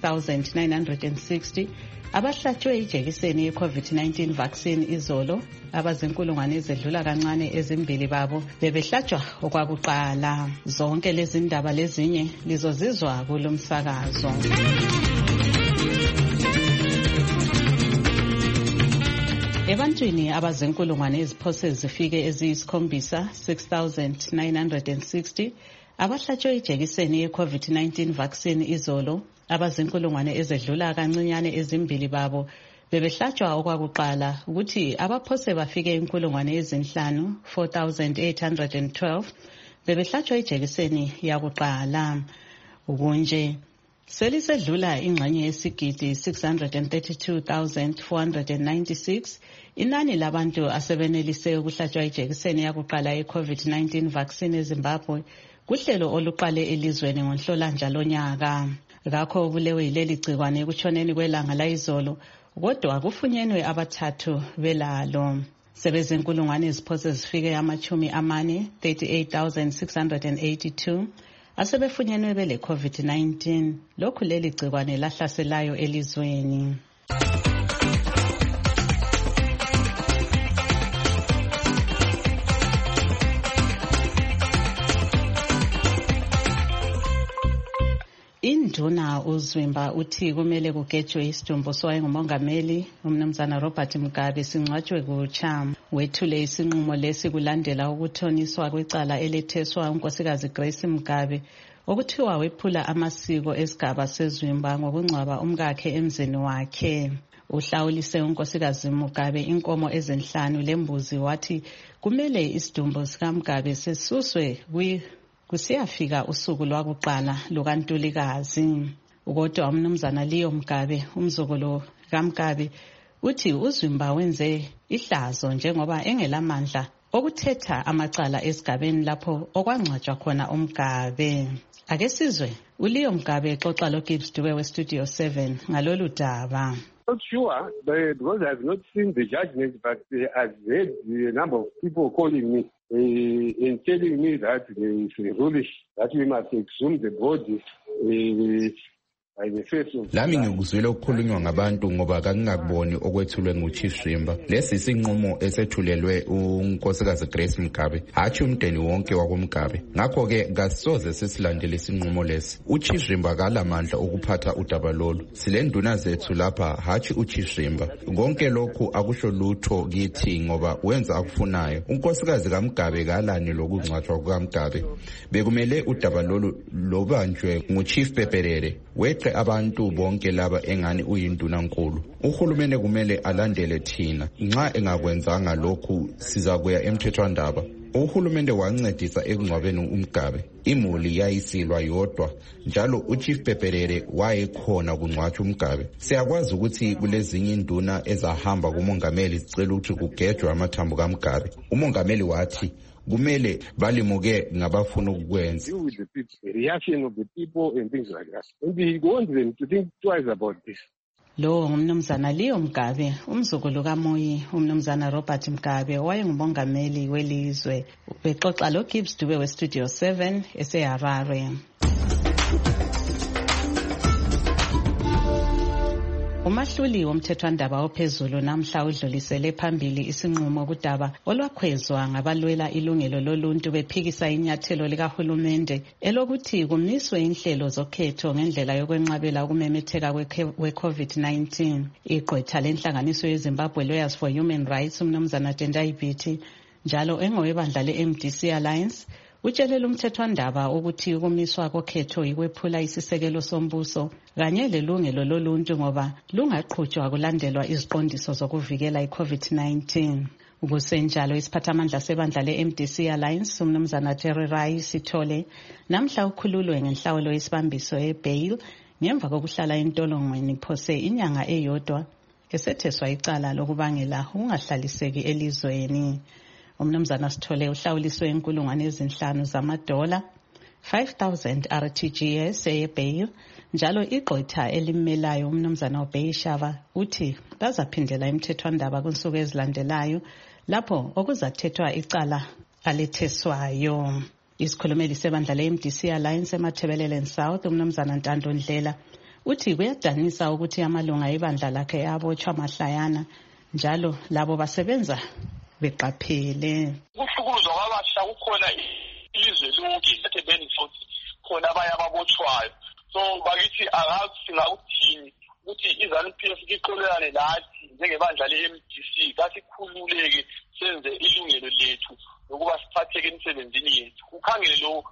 6,960 abahlatshwe ijekiseni ye-COVID-19 vaccine izolo, abazinkulungwane ezedlula kancane ezimbili babo bebehlatshwa okwakuqala. Zonke lezi ndaba lezinye lizozizwa kulo msakazo. Ebantwini abazinkulungwane eziphose zifike eziyisikhombisa 6,960 abahlatshwe ijekiseni ye-COVID-19 vaccine izolo, abazinkulungwane ezedlula kancinyane ezimbili babo bebehlatshwa okwakuqala ukuthi abaphose bafike inkulungwane ezinhlanu 4,812 bebehlatshwa ijekiseni yakuqala. Ukunje selisedlula ingxenye yesigidi 632,496 inani labantu asebenelise ukuhlatshwa ijekiseni yakuqala ye-COVID-19 vaccine eZimbabwe kuhlelo oluqale elizweni ngoNhlolanja lonyaka. Ngakho bulewe yileli gcikwane ekutshoneni kwelanga layizolo, kodwa kufunyenwe abathathu belalo. Sebezinkulungwane eziphose zifike amachumi amane 38,682 asebefunyenwe bele COVID-19. Lokhu leli gcikwane lahlaselayo elizweni. Induna uZwimba uthi kumele kugejwe isidumbu sowayengumongameli umnumzana Robert Mugabe singcwatshwe kutsha. Wethule isinqumo lesi kulandela ukuthoniswa kwecala eletheswa unkosikazi Grace Mugabe okuthiwa wephula amasiko esigaba seZwimba ngokungcwaba umkakhe emzini wakhe. Uhlawulise unkosikazi Mugabe inkomo ezinhlanu lembuzi wathi kumele isidumbu sikaMugabe sesuswe kusiyafika usuku lwakuqala lukaNtulikazi. Kodwa umnumzana Leo Mugabe umzukulu kaMugabe uthi uZwimba wenze ihlazo njengoba engelamandla okuthetha amacala esigabeni lapho okwangcwatshwa khona uMugabe. Ake sizwe uLeo Mugabe exoxa loGibbs Dube weStudio 7 ngalolu daba. Not sure because I have not seen the judgment, but I've heard the number of people calling me and telling me that it's foolish that we must exhume the body Lami ngikuzwile ukukhulunywa ngabantu ngoba kakungakuboni okwethulwe nguChief Zwimba. Lesi isinqumo esethulelwe unkosikazi Grace Mugabe, hatshi umndeni wonke wakoMugabe. Ngakho-ke kasisoze sisilandele isinqumo lesi. uChief Zwimba akalamandla okuphatha udaba lolu. Silenduna zethu lapha, hatshi uChief Zwimba. Konke lokhu akusho lutho kithi ngoba wenza akufunayo. Unkosikazi kaMugabe kalani lokungcwatshwa kukaMugabe. Bekumele udaba lolu lobanjwe nguChief Peperere. Weqe abantu bonke laba engani uyinduna nkulu. Uhulumene kumele alandele thina. Nxa engakwenzanga lokhu sizakuya emthethwandaba. Uhulumende wancedisa ekungcwabeni uMugabe. Imuli yayisilwa yodwa njalo uChief Peperere wayekhona kungcwatshwa uMugabe. Siyakwazi ukuthi kulezinye induna ezahamba kumongameli sicela ukuthi kugejwe amathambo kaMugabe. Umongameli wathi kumele balimuke ngabafuna ukukwenza. Reaction of the people and things like that. And we want them to think twice about this. Lo ngumnumzana Leo Mugabe, umzukulu kaMoyi, umnumzana Robert Mugabe wayengumongameli welizwe. Bexoxa lo Gibbs Dube weStudio 7 eseHarare. Umahluli womthethwandaba ophezulu namhla udlulisele phambili isinqumo kudaba olwakhwezwa ngabalwela ilungelo loluntu bephikisa inyathelo likahulumende elokuthi kumiswe inhlelo zokhetho ngendlela yokwenqabela ukumemetheka kwe-COVID-19. Igqwetha lenhlanganiso yeZimbabwe Lawyers for Human Rights umnumzana Tendai Biti njalo engowebandla le-MDC Alliance utshelela umthethwandaba ukuthi ukumiswa kokhetho ikwephula isisekelo sombuso kanye lelungelo loluntu ngoba lungaqhutshwa kulandelwa iziqondiso zokuvikela i-COVID-19. Ukusenjalo isiphathamandla sebandla le-MDC Alliance umnumzana Terry Rai Sithole namhla ukhululwe ngenhlawulo yesibambiso e-bail ngemva kokuhlala entolongweni phose inyanga eyodwa esetheswa icala lokubangela ukungahlaliseki elizweni. Umnumzana Sithole uhlawuliswe inkulungwane ezinhlanu $5,000 RTGS ebail njalo igqwetha elimelayo umnumzana Obeyishava uthi bazaphindela imthethwandaba kunsuku ezilandelayo lapho okuzathethwa icala aletheswayo. Isikhulumeli sebandla le-MDC Alliance eMathebelele South umnumzana Ntando Ndlela uthi kuyadanisa ukuthi amalunga ebandla lakhe abotshwa mahlayana njalo labo basebenza beqaphele. Ukuhlukuzwa kwabasha kukhona ilizwe lonke ethebeni futhi khona abanye ababotshwayo. So bakithi akazi singakuthini ukuthi iZANU-PF iqolelane lathi njengebandla le-MDC kasikhululeke senze ilungelo lethu lokuba siphatheke emsebenzini yethu. Ukhangele lo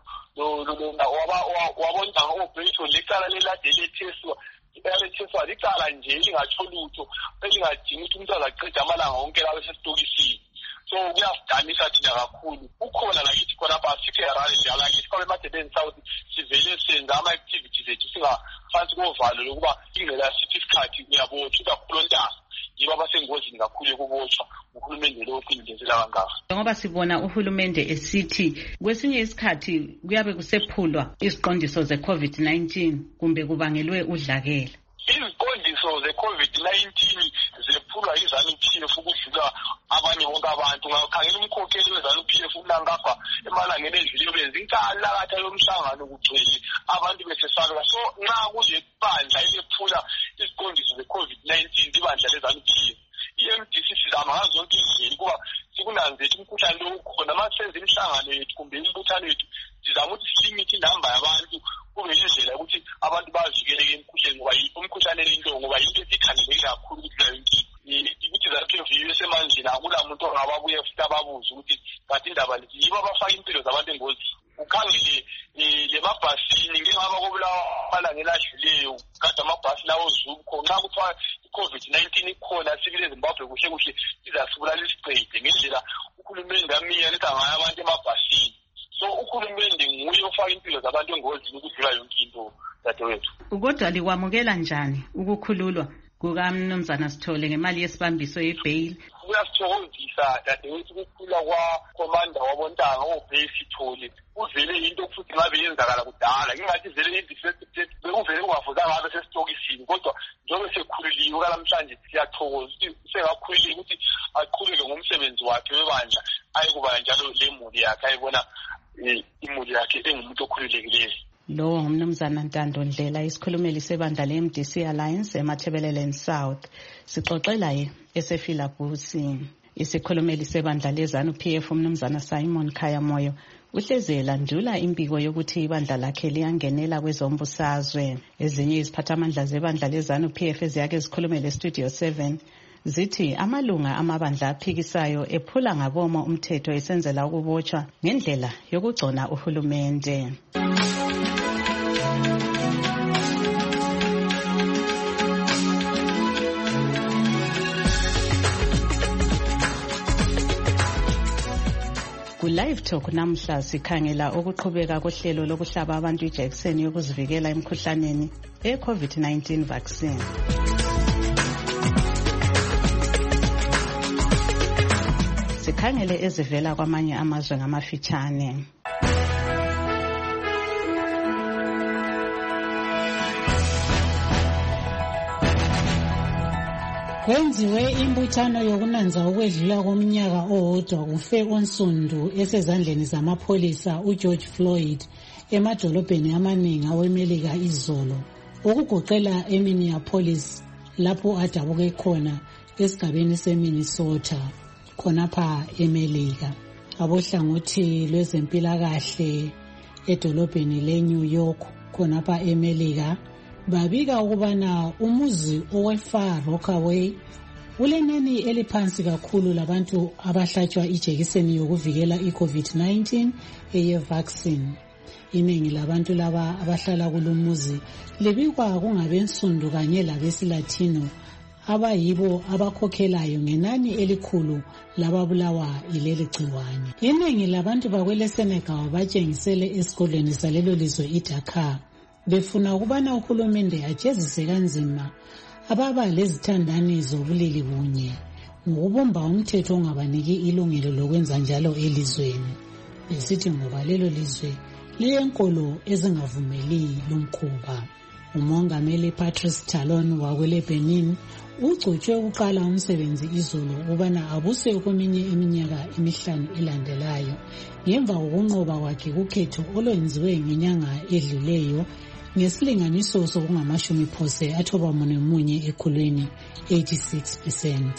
wabonta ngobhetho lecala lelade letheswa eletheswa licala nje lingatsho lutho elingadingi ukuthi umuntu azaqeda amalanga wonke lawo esesitokisini. So kuyasidanisa thina kakhulu. Ukhona lakithi khona apha siKharare lakithi kwabeMathebelele South sivele senza ama-activities ethu singaphansi kovalo lokuba ingela sithi isikhathi uyabotshwa kakhulu ntanga yibo abasengozini kakhulu yokubotshwa uhulumende lo oqindezela kangaka. Ngoba sibona uhulumende esithi kwesinye isikhathi kuyabe kusephulwa iziqondiso ze-COVID-19 kumbe kubangelwe udlakela. Iziqondiso ze-COVID-19 zephulwa iZANU-PF ukudlula abanye bonke abantu. Ngakhangela umkhokheli weZANU-PF uNangapha emalangeni edlule benza inkalakatha yomhlangano kugcwele abantu besesala. So nxa kule bandla elephula iziqondiso ze-COVID-19 ibandla leZANU-PF i-MDC sizama ngazo zonke indlela ukuba sikunanzele umkhuhlane lo ukhona. Uma senza imihlangano yethu kumbe imbuthano yethu sizama ukuthi silimite inamba yabantu kube yindlela ukuthi abantu bavikeleke emkhuhlane ngoba umkhuhlane lento ngoba yinto esikhangeleke kakhulu ukuthi leyo nkinga ukuthi ZANU-PF esemandleni akula muntu ongababuye futhi ababuze ukuthi kanti indaba lezi yibo abafaka impilo zabantu engozini. Ukhangele lemabhasini ngengaba kobulawa amalanga adluleyo kade amabhasi lawo zukho nxa kuthiwa i-COVID-19 ikhona sibile eZimbabwe kuhle kuhle izasibulala isiqede ngendlela uhulumende amiya letha ngayo abantu emabhasini. So uhulumende nguye ofaka impilo zabantu engozini ukudlula yonke into dadewethu. Kodwa likwamukela njani ukukhululwa kukaMnumzana Sithole ngemali yesibambiso ye-bail? Kuyasithokozisa dadewethu ukukhululwa kwakhomanda wabontanga oBey Sithole. Uvele into futhi ngabe yenzakala kudala ngingathi vele indifected bekuvele kungafuzanga ngabe sesitokisini kodwa njengoba sekhuliwe kalamhlanje siyathokoza sengakhulile ukuthi aqhubeke ngomsebenzi wakhe webandla ayekuba njalo le muli yakhe ayibona imuli yakhe engumuntu okhululekileyo. Lo ngumnumzana Ntando Ndlela, isikhulumeli sebandla le-MDC Alliance eMathebeleleni South. Sixoxela esefila kusi. Isikhulumeli sebandla leZANU-PF umnumzana Simon Khayamoyo uhleze elandula imbiko yokuthi ibandla lakhe liyangenela kwezombusazwe. Ezinye iziphathamandla zebandla leZANU-PF eziyake zikhulumele eStudio 7 zithi amalunga amabandla aphikisayo ephula ngabomo umthetho esenzela ukubotshwa ngendlela yokugcona uhulumende. Ku-Live Talk namhla sikhangela ukuqhubeka kohlelo lokuhlaba abantu ijekiseni yokuzivikela emkhuhlaneni e-COVID-19 vaccine. Sikhangele ezivela kwamanye amazwe ngamafitshane. Kwenziwe imbuthano yokunanza ukwedlula komnyaka owodwa kufe onsundu esezandleni zamapholisa uGeorge Floyd emadolobheni amaningi aweMelika izolo, ukugoqela eMinneapolis lapho adabuke khona esigabeni seMinnesota khonapha eMelika. Abohlangothi lwezempilakahle edolobheni leNew York khonapha eMelika babika ukubana umuzi oweFar Rockaway ulenani eliphansi kakhulu labantu abahlatshwa ijekiseni yokuvikela iCovid-19 eye-vaccine. Iningi labantu laba abahlala kulumuzi libikwa kungabensundu kanye labesilatino abayibo abakhokhelayo ngenani elikhulu lababulawa yileli gciwane. Iningi labantu bakwele Senegal batshengisele esigodlweni salelo lizwe iDakar befuna ukubana uhulumende ajezise kanzima ababa lezithandani zobulili bunye ngokubomba umthetho ongabaniki ilungelo lokwenza njalo elizweni. Besithi ngoba lelo lizwe liyenkolo ezingavumeli lumkhuba. Umongameli Patrice Talon wakwele Benin ugcotshwe ukuqala umsebenzi izolo ukubana abuse kweminye iminyaka emihlanu elandelayo ngemva kokunqoba kwakhe kukhetho olwenziwe ngenyanga edluleyo ngesilinganiso sokungamashumi ekhulwini 86%.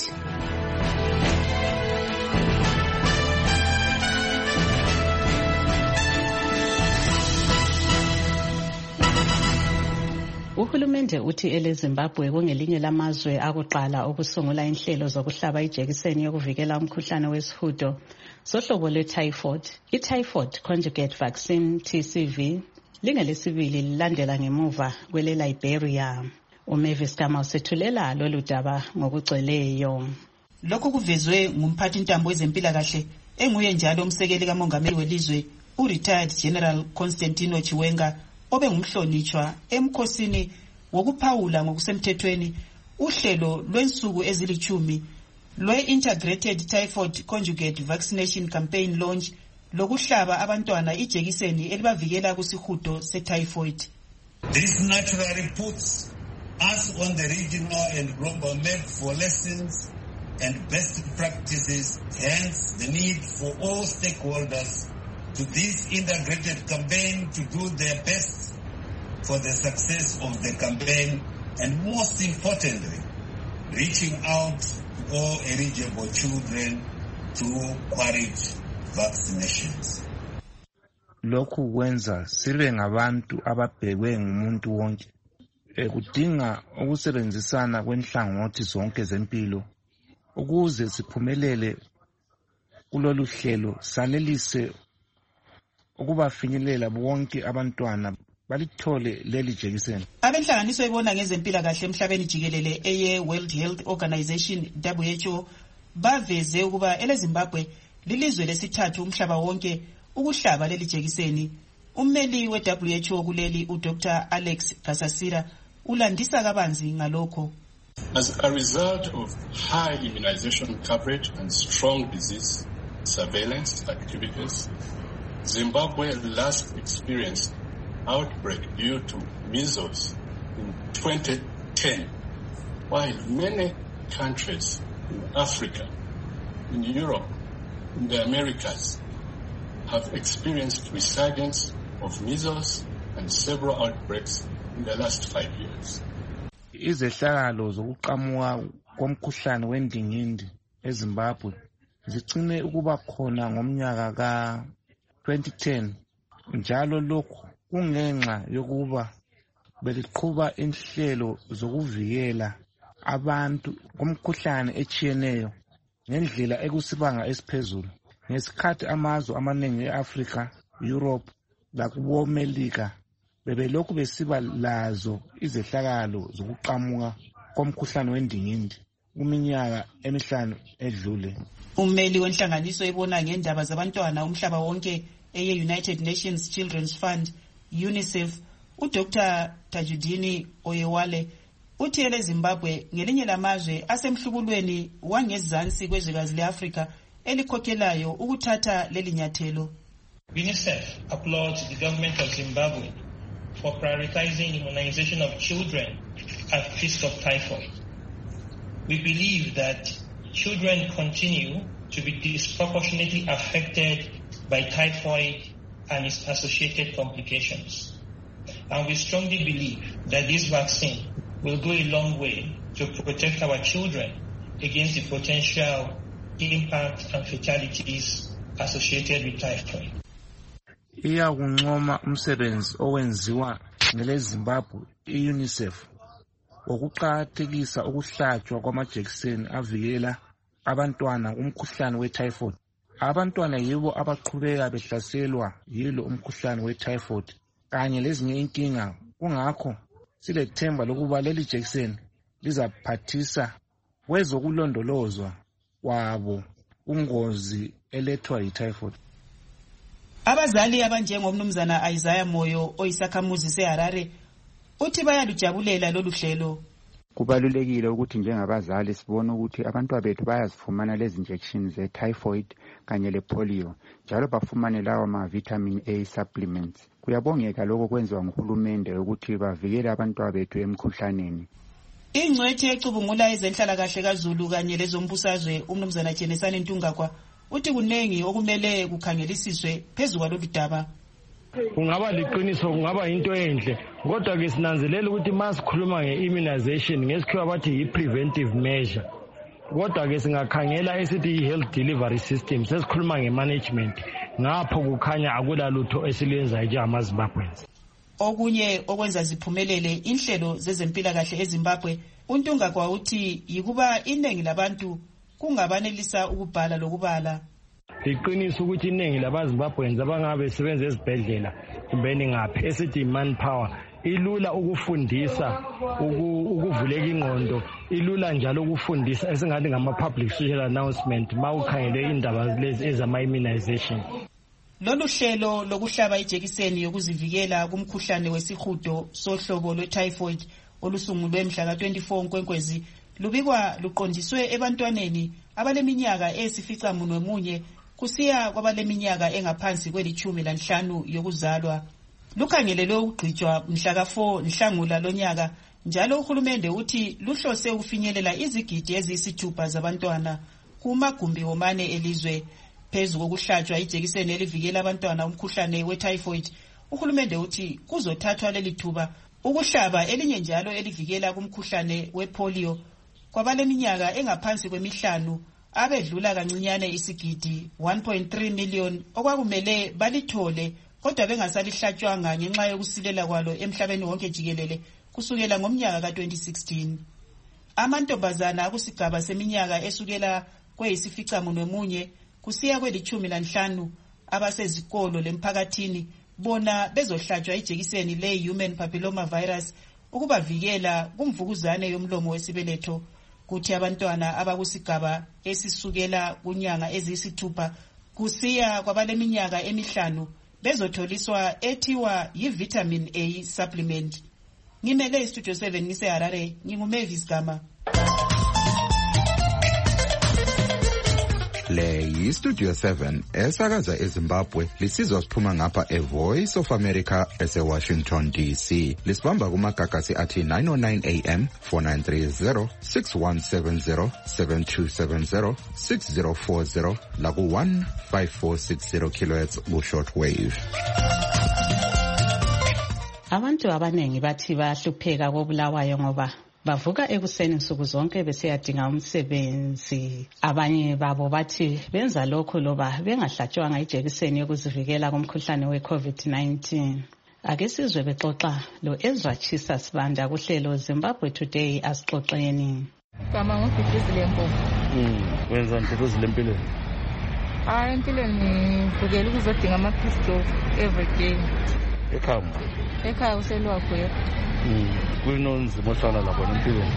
Uhulumende uthi eleZimbabwe kungelinye lamazwe akuqala ukusungula inhlelo zokuhlaba ijekiseni yokuvikela umkhuhlane wesihudo sohlobo lwe-typhoid. I-typhoid conjugate vaccine TCV lingelesibili lilandela ngemuva kwele Liberia. Umavis Gama usethulela lolu daba ngokugcweleyo. Lokhu kuvezwe ngumphathi ntambo wezempilakahle enguye njalo umsekeli kamongameli welizwe u-retired General Constantino Chiwenga obengumhlonitshwa emkhosini wokuphawula ngokusemthethweni uhlelo lwensuku ezilithumi lwe-Integrated Typhoid Conjugate Vaccination Campaign launch lokuhlaba abantwana ijekiseni elibavikela kusihudo se-typhoid. This naturally puts us on the regional and global map for lessons and best practices, hence the need for all stakeholders to this integrated campaign to do their best for the success of the campaign and most importantly, reaching out to all eligible children to quality vaccinations. Lokhu kwenza sibe ngabantu ababhekwe ngumuntu wonke kudinga ukusebenzisana kwenhlangothi zonke zempilo ukuze siphumelele kulolu hlelo sanelise ukubafinyelela bonke abantwana balithole leli jekiseni. Abenhlanganiso ebona ngezempilakahle emhlabeni jikelele eye World Health Organization WHO baveze ukuba eleZimbabwe lilizwe lesithathu umhlaba wonke ukuhlaba leli jekiseni. Ummeli we-WHO kuleli uDr. Alex Gasasira ulandisa kabanzi ngalokho. As a result of high immunization coverage and strong disease surveillance activities, Zimbabwe last experienced outbreak due to measles in 2010, while many countries in Africa, in Europe, in the Americas have experienced resurgence of measles and several outbreaks in the last 5 years. Izehlakalo zokuqhamuka komkhuhlane wendingindi eZimbabwe zicine ukuba khona ngomnyaka ka-2010, njalo lokhu kungenxa yokuba beliqhuba inhlelo zokuvikela abantu kumkhuhlane echiyeneyo ngendlela ekusibanga esiphezulu, ngesikhathi amazwe amaningi e-Afrika, Europe lakubo-Melika bebelokhu besiba lazo izehlakalo zokuqhamuka komkhuhlane wendingindi kuminyaka emihlanu edlule. Ummeli wenhlanganiso ebona ngendaba zabantwana umhlaba wonke eye-United Nations Children's Fund, UNICEF, uDr. Tajudini Oyewale, uthi eleZimbabwe ngelinye lamazwe asemhlubulweni wangezansi kwezwekazi le-Afrika elikhokhelayo ukuthatha leli nyathelo. UNICEF applauds the government of Zimbabwe for prioritizing immunization of children at risk of typhoid. We believe that children continue to be disproportionately affected by typhoid and its associated complications. And we strongly believe that this vaccine will go a long way to protect our children against the potential impact and fatalities associated with typhoid. Iyakuncoma umsebenzi owenziwa ngeleZimbabwe i-UNICEF wokuqakathekisa ukuhlatshwa kwamajekiseni avikela abantwana kumkhuhlane we-typhoid. Abantwana yibo abaqhubeka behlaselwa yilo umkhuhlane we-typhoid kanye lezinye inkinga. Kungakho silethemba lokuba leli jekiseni lizaphathisa kwezokulondolozwa kwabo kungozi elethwa yi-typhoid. Abazali abanjengomnumzana Isaiah Moyo oyisakhamuzi seHarare uthi bayalujabulela lolu hlelo. Kubalulekile ukuthi njengabazali sibone ukuthi abantwana bethu bayazifumana lezi injections ze-typhoid kanye le-polio, njalo bafumane lawa ma-vitamin A supplements. Kuyabongeka lokho kwenziwa nguhulumende ukuthi bavikele abantwana bethu emkhuhlaneni. Ingcwethi ecubungula ezenhlalakahle kaZulu kanye lezombusazwe umnumzana Jenesani Ntungakwa uthi kunengi okumele kukhangelisiswe phezu kwalolu daba. Kungaba liqiniso, kungaba into enhle, kodwa ke sinanzelela ukuthi masikhuluma nge-immunization ngesikhiwa bathi yi-preventive measure, kodwa ke singakhangela esithi i-health delivery system sesikhuluma nge-management. Ngapho kukhanya akulalutho esilwenzayo njengamaZimbabweans. Okunye okwenza ziphumelele inhlelo zezempilakahle eZimbabwe, uNtungakwa uthi yikuba iningi labantu kungabanelisa ukubhala lokubala. Liqiniso ukuthi iningi labaZimbabweans abangabe sebenza ezibhedlela kumbeni ngaphi esithi manpower ilula ukufundisa, ukuvuleka ingqondo, ilula njalo ukufundisa esingathi ngama-public social announcement mawukhangele indaba lezi ezama-immunization. Lolu hlelo lokuhlaba ijekiseni yokuzivikela kumkhuhlane wesihudo sohlobo lwe-typhoid olusungulwe mhla ka-24 Nkwenkwezi lubikwa luqondiswe ebantwaneni abaleminyaka eyisificamunwemunye kusiya kwabaleminyaka engaphansi kwe-15 yokuzalwa. Lukhangelelwe ukugqitshwa mhla ka-4 Nhlangula lonyaka, njalo uhulumende uthi luhlose ukufinyelela izigidi eziyisithupha zabantwana kumagumbi womane elizwe. Phezu kokuhlatshwa ijekiseni elivikela abantwana umkhuhlane we-typhoid, uhulumende uthi kuzothathwa leli thuba ukuhlaba elinye njalo elivikela kumkhuhlane we-polio kwabaleminyaka engaphansi kwemi5 abedlula kancinyane isigidi 1.3 million okwakumele balithole kodwa bengasalihlatshwanga ngenxa yokusilela kwalo emhlabeni wonke jikelele kusukela ngomnyaka ka-2016. Amantombazana akusigaba seminyaka esukela kweyisificamunwemunye kusiya kwe-15 abasezikolo lemphakathini bona bezohlatshwa ijekiseni le-human papilloma virus ukubavikela kumvukuzane yomlomo wesibeletho. Kuthi abantwana abakusigaba esisukela kunyanga eziyisithupha kusiya kwabaleminyaka emi5 bezotholiswa ethiwa yi-vitamin A supplement. Ngimele iStudio 7 ngiseHarare, nginguMavis Gama. Le yiStudio 7 esakaza eZimbabwe lisizwa siphuma ngapha eVoice of America eseWashington DC. Lisibamba kumagagasi athi 909 AM, 4930, 6170, 7270, 6040 laku 15460 kHz ku shortwave. Abantu abanengi bathi bahlupheka koBulawayo ngoba bavuka ekuseni nsuku zonke besiyadinga umsebenzi. Abanye babo bathi benza lokho loba bengahlatshwanga ijekiseni yokuzivikela kumkhuhlane we-COVID-19. Ake sizwe bexoxa lo Ezra Chisa Sibanda kuhlelo Zimbabwe Today asixoxeni. Kama ngofifizile mpofu. Wenza ntifizile empilweni. Empilweni ngivukela ukuzodinga ama-pistols every day. Ekhaya uselwakho yebo. Kuyinonzima ohlala lapho empilweni.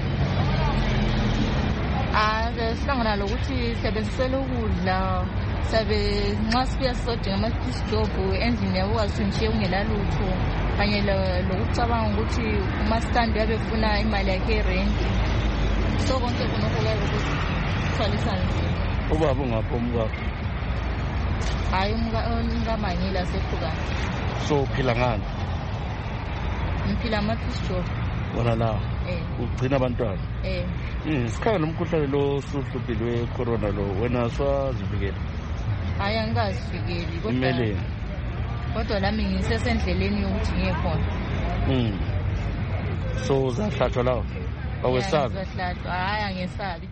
Sihlangana lokuthi siyabesisela ukudla, nxa sibuya sizodinga ama-pistols endlini yabo wasintshiye kungelalutho, kanye lokucabanga ukuthi umasitandi uyabefuna imali yakhe yerenti. So konke khonokho kuyabe kusithwalisa nzima. Ubaba ungaphi umkakho? Hayi umkamanyila sehlukana. So uphila ngani? Ngiphila ama-pistols. Wona la ugcina abantwana? Sikhangela umkhuhlane lo osuhluphile we-corona lo, wena swazivikela? Hayi angikazivikeli kodwa lami ngisesendleleni yokuthi ngiye khona. So uzahlatshwa lawo? Awesabi? Hayi angesabi.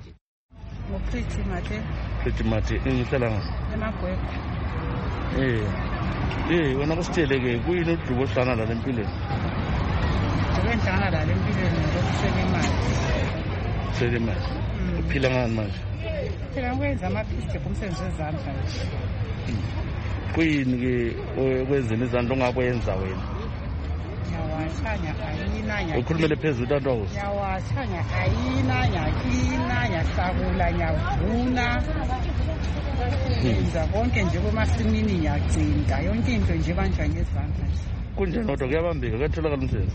Pretty Mate, ngihlala ngaphi? Emagwegwe. Wena kusitshele-ke kuyini udubo ohlangana lalo empilweni? Ngihlangana lalo empilweni ngokuswela imali. Uswela imali? Uphila ngani manje? Phela ngikwenza ama-pistols umsebenzi wezandla. Kuyini-ke okwenzeni izandla ongakwenza wena? Ngiyawatshanya ayina. Ukhulumele phezulu utantokoze. Ngiyawatshanya ayina, ngiyaklina, ngiyahlakula, ngiyavuna. Ngenza konke nje kwemasimini ngiyagcinda, yonke into nje banjwa ngezandla. Kunjani kodwa kuyabambeka, kuyatholakala umsebenzi?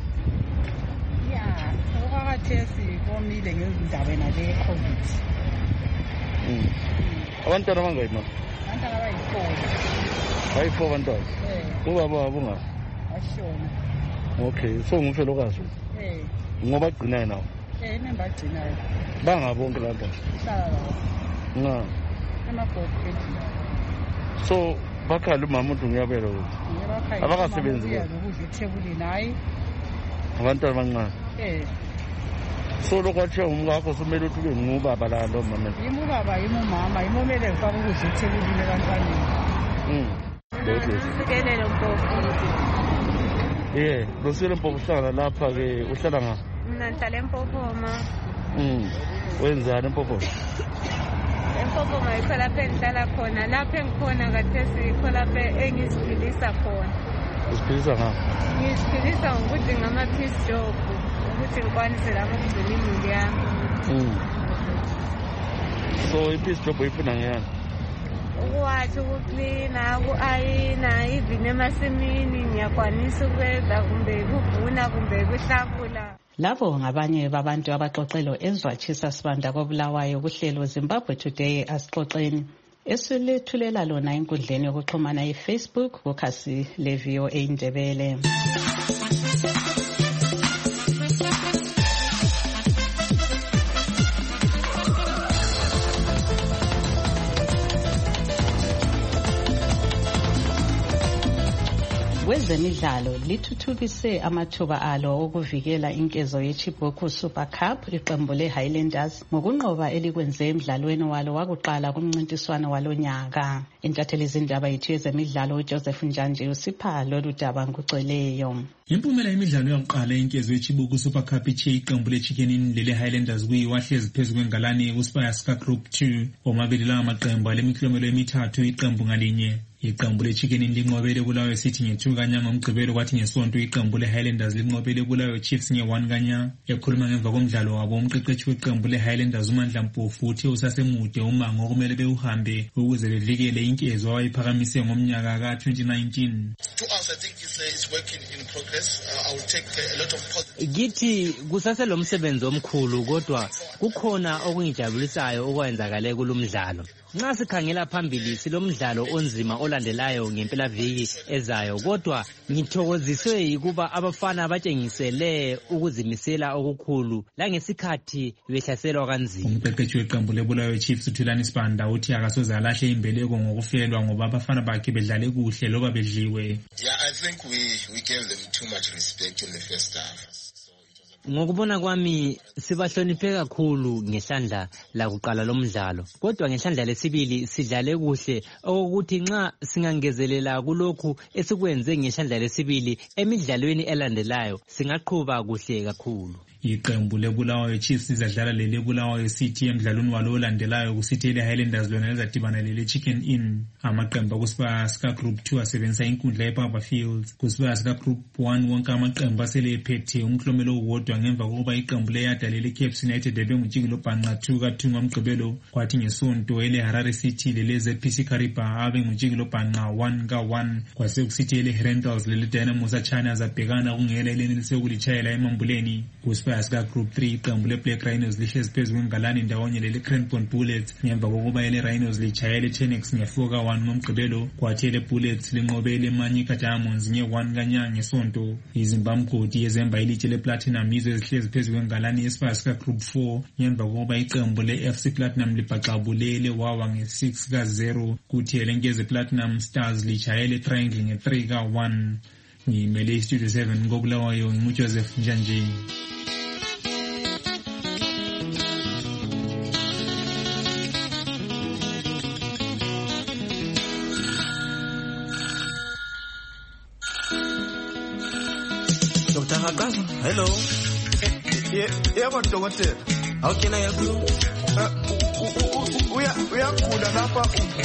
Okwakhathesi komile ngendaba nale ye-COVID. Abantwana abangaki ma? Abantwana abayi-4. Bayi-4 abantwana? Ubaba wabo ungaphi? Washona. Okay, so ngumfelokazi? Ngoba agcinayo nawo? Inemba agcinayo. Bangabonke lapha? Hlala lapha. Emabhokeni. So bakhala umama umuntu ngiyabela ukuthi abakasebenzi ukudla ethebulini hayi abantwana abancane. So lokwathiwa umkakho kumele ukuthi ube ngubaba la lo mama. Yimi ubaba yimi umama yimi omele ngifake ukudla ethebulini ebantwaneni. Sikelelo mpofu. Losile mpofu uhlala lapha-ke uhlala ngaphi? Mina ngihlala eMpopoma. Wenzani eMpopoma? eMpopoma yikho lapho engihlala khona, lapho engikhona kathesi yikho lapho engiziphilisa khona. Uziphilisa ngaphi? Ngiziphilisa ngokuthi ngama-piece job, ukuthi ngikwanise lapho ukugcina imuli yami. So i-piece job uyifuna ngeyani? Ukwathi ukuklina, uku-ayina, even emasimini ngiyakwanisa ukwenza, kumbe ukuvuna kumbe ukuhlakula. Labo ngabanye babantu abaxoxelo Ezra Chisa Sibanda koBulawayo kuhlelo Zimbabwe Today asixoxeni esilethulela lona enkundleni yokuxhumana eFacebook kukhasi le-VOA Indebele. Kwezemidlalo lithuthukise amathuba alo okuvikela inkezo yeChibok Super Cup iqembu leHighlanders ngokunqoba elikwenze emidlalweni walo wakuqala kumncintiswano walonyaka. Intatheli izindaba yethu yezemidlalo uJoseph Njanje usipha lolu daba ngugcweleyo. Impumela yemidlalo yokuqala inkezo yeChibok Super Cup iche iqembu leChicken Inn leHighlanders kuyiwahlezi phezu kwengalane kuSpire Ska Group 2 omabili la maqembu alemiklomelo emithathu iqembu ngalinye. Iqembu leChicken Inn linqobele Bulawayo City nge-2 kanya ngomgqibelo kwathi ngesonto iqembu leHighlanders linqobele Bulawayo Chiefs nge-1 kanya. Ekhuluma ngemva komdlalo wabo umqeqeshi weqembu leHighlanders uMandla Mpofu uthe usasemude umango okumele bewuhambe ukuze bevikele inkezo abayiphakamise ngomnyaka ka-2019. To us, I think it's working in progress. I will take a lot of positive. Githi kusaselomsebenzi omkhulu kodwa kukhona okungijabulisayo okwenzakale kulomdlalo. Nxa sikhangela phambili silomdlalo onzima olandelayo ngempelaviki ezayo, kodwa ngithokoziswe yikuba abafana batshengisele ukuzimisela okukhulu langesikhathi behlaselwa kanzima. Umqeqeshi weqembu leBulawayo Chiefs uThulani Sibanda uthi akasoze alahle imbeleko ngokufelwa ngoba abafana bakhe bedlale kuhle loba bedliwe. Yeah, I think we gave them too much respect in the first half. Ngokubona kwami sibahloniphe kakhulu ngehlandla lakuqala lomdlalo, kodwa ngehlandla lesibili sidlale kuhle okuthi nxa singangezelela kulokhu esikwenze ngehlandla lesibili emidlalweni elandelayo singaqhubeka kuhle kakhulu. Iqembu leBulawayo Chiefs izadlala leBulawayo City emidlalweni walo olandelayo kuCity leHighlanders lona lizadibana leChicken Inn. Amaqembu akuSpurs ka Group 2 asebenzisa inkundla yePapa Fields. KuSpurs ka Group 1 wonke amaqembu aselephethe umklomelo owodwa ngemva kokuba iqembu leyada leCape United bengujikilo bhanqa 2-2 ngomgqibelo, kwathi ngesonto eleHarare City leleZPC Kariba abengujikilo bhanqa 1-1. Kwase kuCity leHighlanders leDynamos China zabhekana kungela elenelise ukulitshayela emambuleni. KuSpurs ka Group 3 iqembu leBlack Rhinos lihlezi phezulu kwengalani ndawonye leCranbourne Bullets ngemva kokuba leRhinos litshayele Tenex nge4-1 ngomgqibelo, kwathi leBullets linqobele eManyika Diamonds nge1 kanyanga ngesonto. iZimbabwe yezemba ilitshe lePlatinum izwe ezihlezi phezulu kwengalani yeSpurs ka Group 4 ngemva kokuba iqembu leFC Platinum libhaqabulele wawa nge6-0, kuthi lenkeze Platinum Stars litshayele Triangle nge3-1. Ngimele Studio 7 koBulawayo nguJoseph Njanjeni. Dr. Hakazu, hello. Yebo dokotela. How can I help you? Uyagula lapha.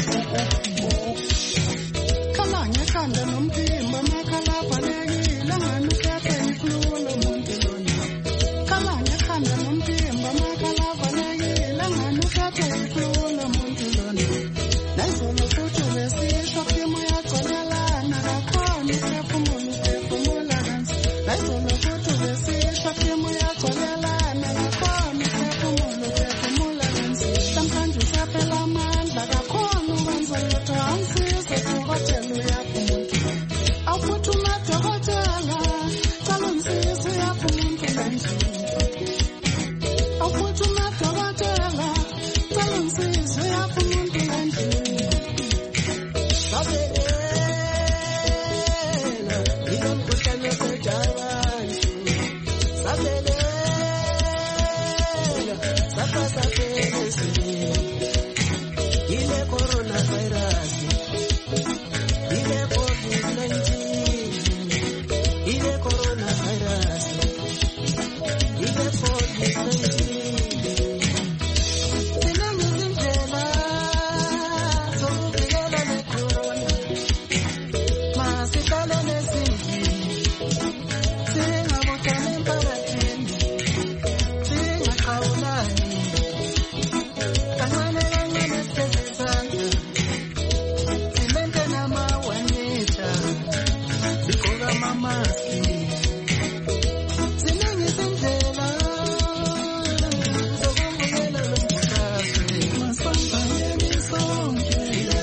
Kalanya khanda nomphimba makhala balekile ngani ukhethe ikhululo muntu lona. Kalanya khanda nomphimba makhala balekile ngani ukhethe ikhululo muntu lona. Nayizolo futhi besisho phimo yagcolelana kakhona uphefumula kanzi. Nayizolo futhi besisho phimo yagcolelana kakhona uphefumula kanzi. Namhlanje usaphela amandla kakhona ukwenza lutho angisize dokotela uyapha umuntu. Awuphuthume dokotela cala ungisize uyapha umuntu endlini. Awuphuthume dokotela cala ungisize uyapha umuntu endlini. Sabelela ilo mkhuhlane oqeda abantu. Sabelela saphasapheze ile coronavirus, ile COVID-19, ile coronavirus, ile COVID-19. Zinengi izindlela zokuvikela le corona. Masihlale nesindlini, singabuthani emphakathini, singaqhawulani. Kancane kancane sigeze izandla, simente nama-1 meter, sigqoke amamaski. Ziningi izindlela zokuvikela lo mkhuhlane. Masibambeni sonke,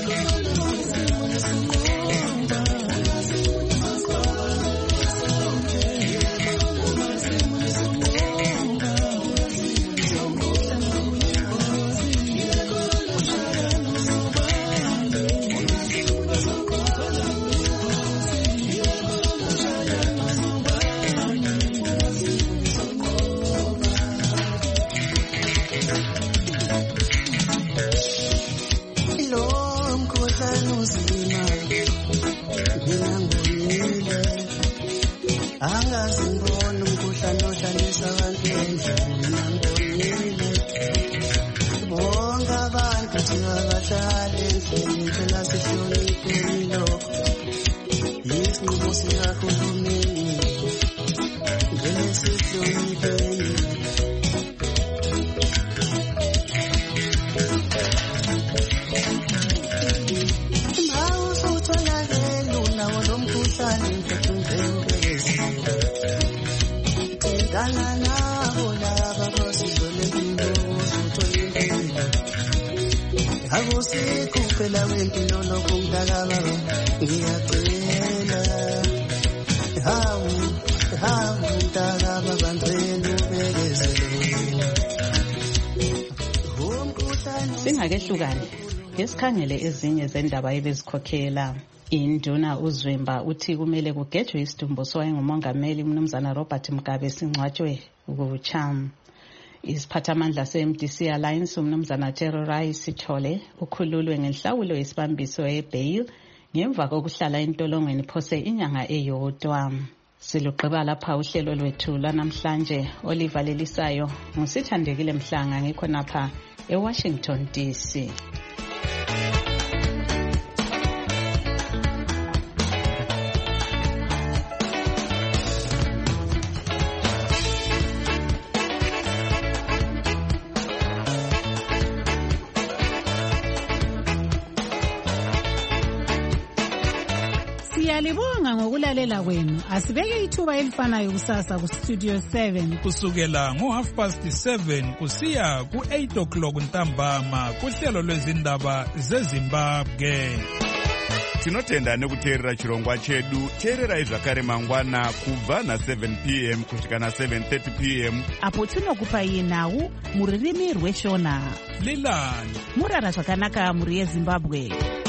lo mkhuhlane uzima, mina ngonile. Angazi ngibona umkhuhlane ohlalisa abantu endlini, mina ngonile. Bonke abantu singabahlali endlini, phela sihlonipheni lokho. Yisinqumo sikahulumeni, ngeke sihlonipheni. Nawe usutholakele unawo lo mkhuhlane mfethu. Thintana nabo laba abasizolekile uzuthola impilo. akusikho phela wempilo lokungaka baba ngiyacela hawu mntaka baba ngicela ubekezele. Singakehlukane ngesikhangele ezinye zendaba ebezikhokhela. Induna uZwimba uthi kumele kugejwe isidumbu sowayengumongameli umnumzana Robert Mugabe singcwatshwe kuCham. Isiphathamandla se-MDC Alliance umnumzana Terorai Sithole ukhululwe ngenhlawulo yesibambiso ebail ngemva kokuhlala entolongweni phose inyanga eyodwa. Silugqiba lapha uhlelo lwethu lwanamhlanje. Oliver Lelisayo ngusithandekile Mhlanga ngikho napha eWashington DC. Siyalibonga ngokulalela kwenu. Asibeke ithuba elifanayo kusasa ku Studio 7 kusukela ngo7:30 kusiya ku8:00 ntambama kuhlelo lwezindaba zeZimbabwe. Tinotenda nekuteerera chirongwa chedu. Teererai zvakare mangwana kubva na7 p.m. kusvika na7:30 p.m. apo tinokupai nhau muririmi rweshona. Lilani murara zvakanaka muri yeZimbabwe.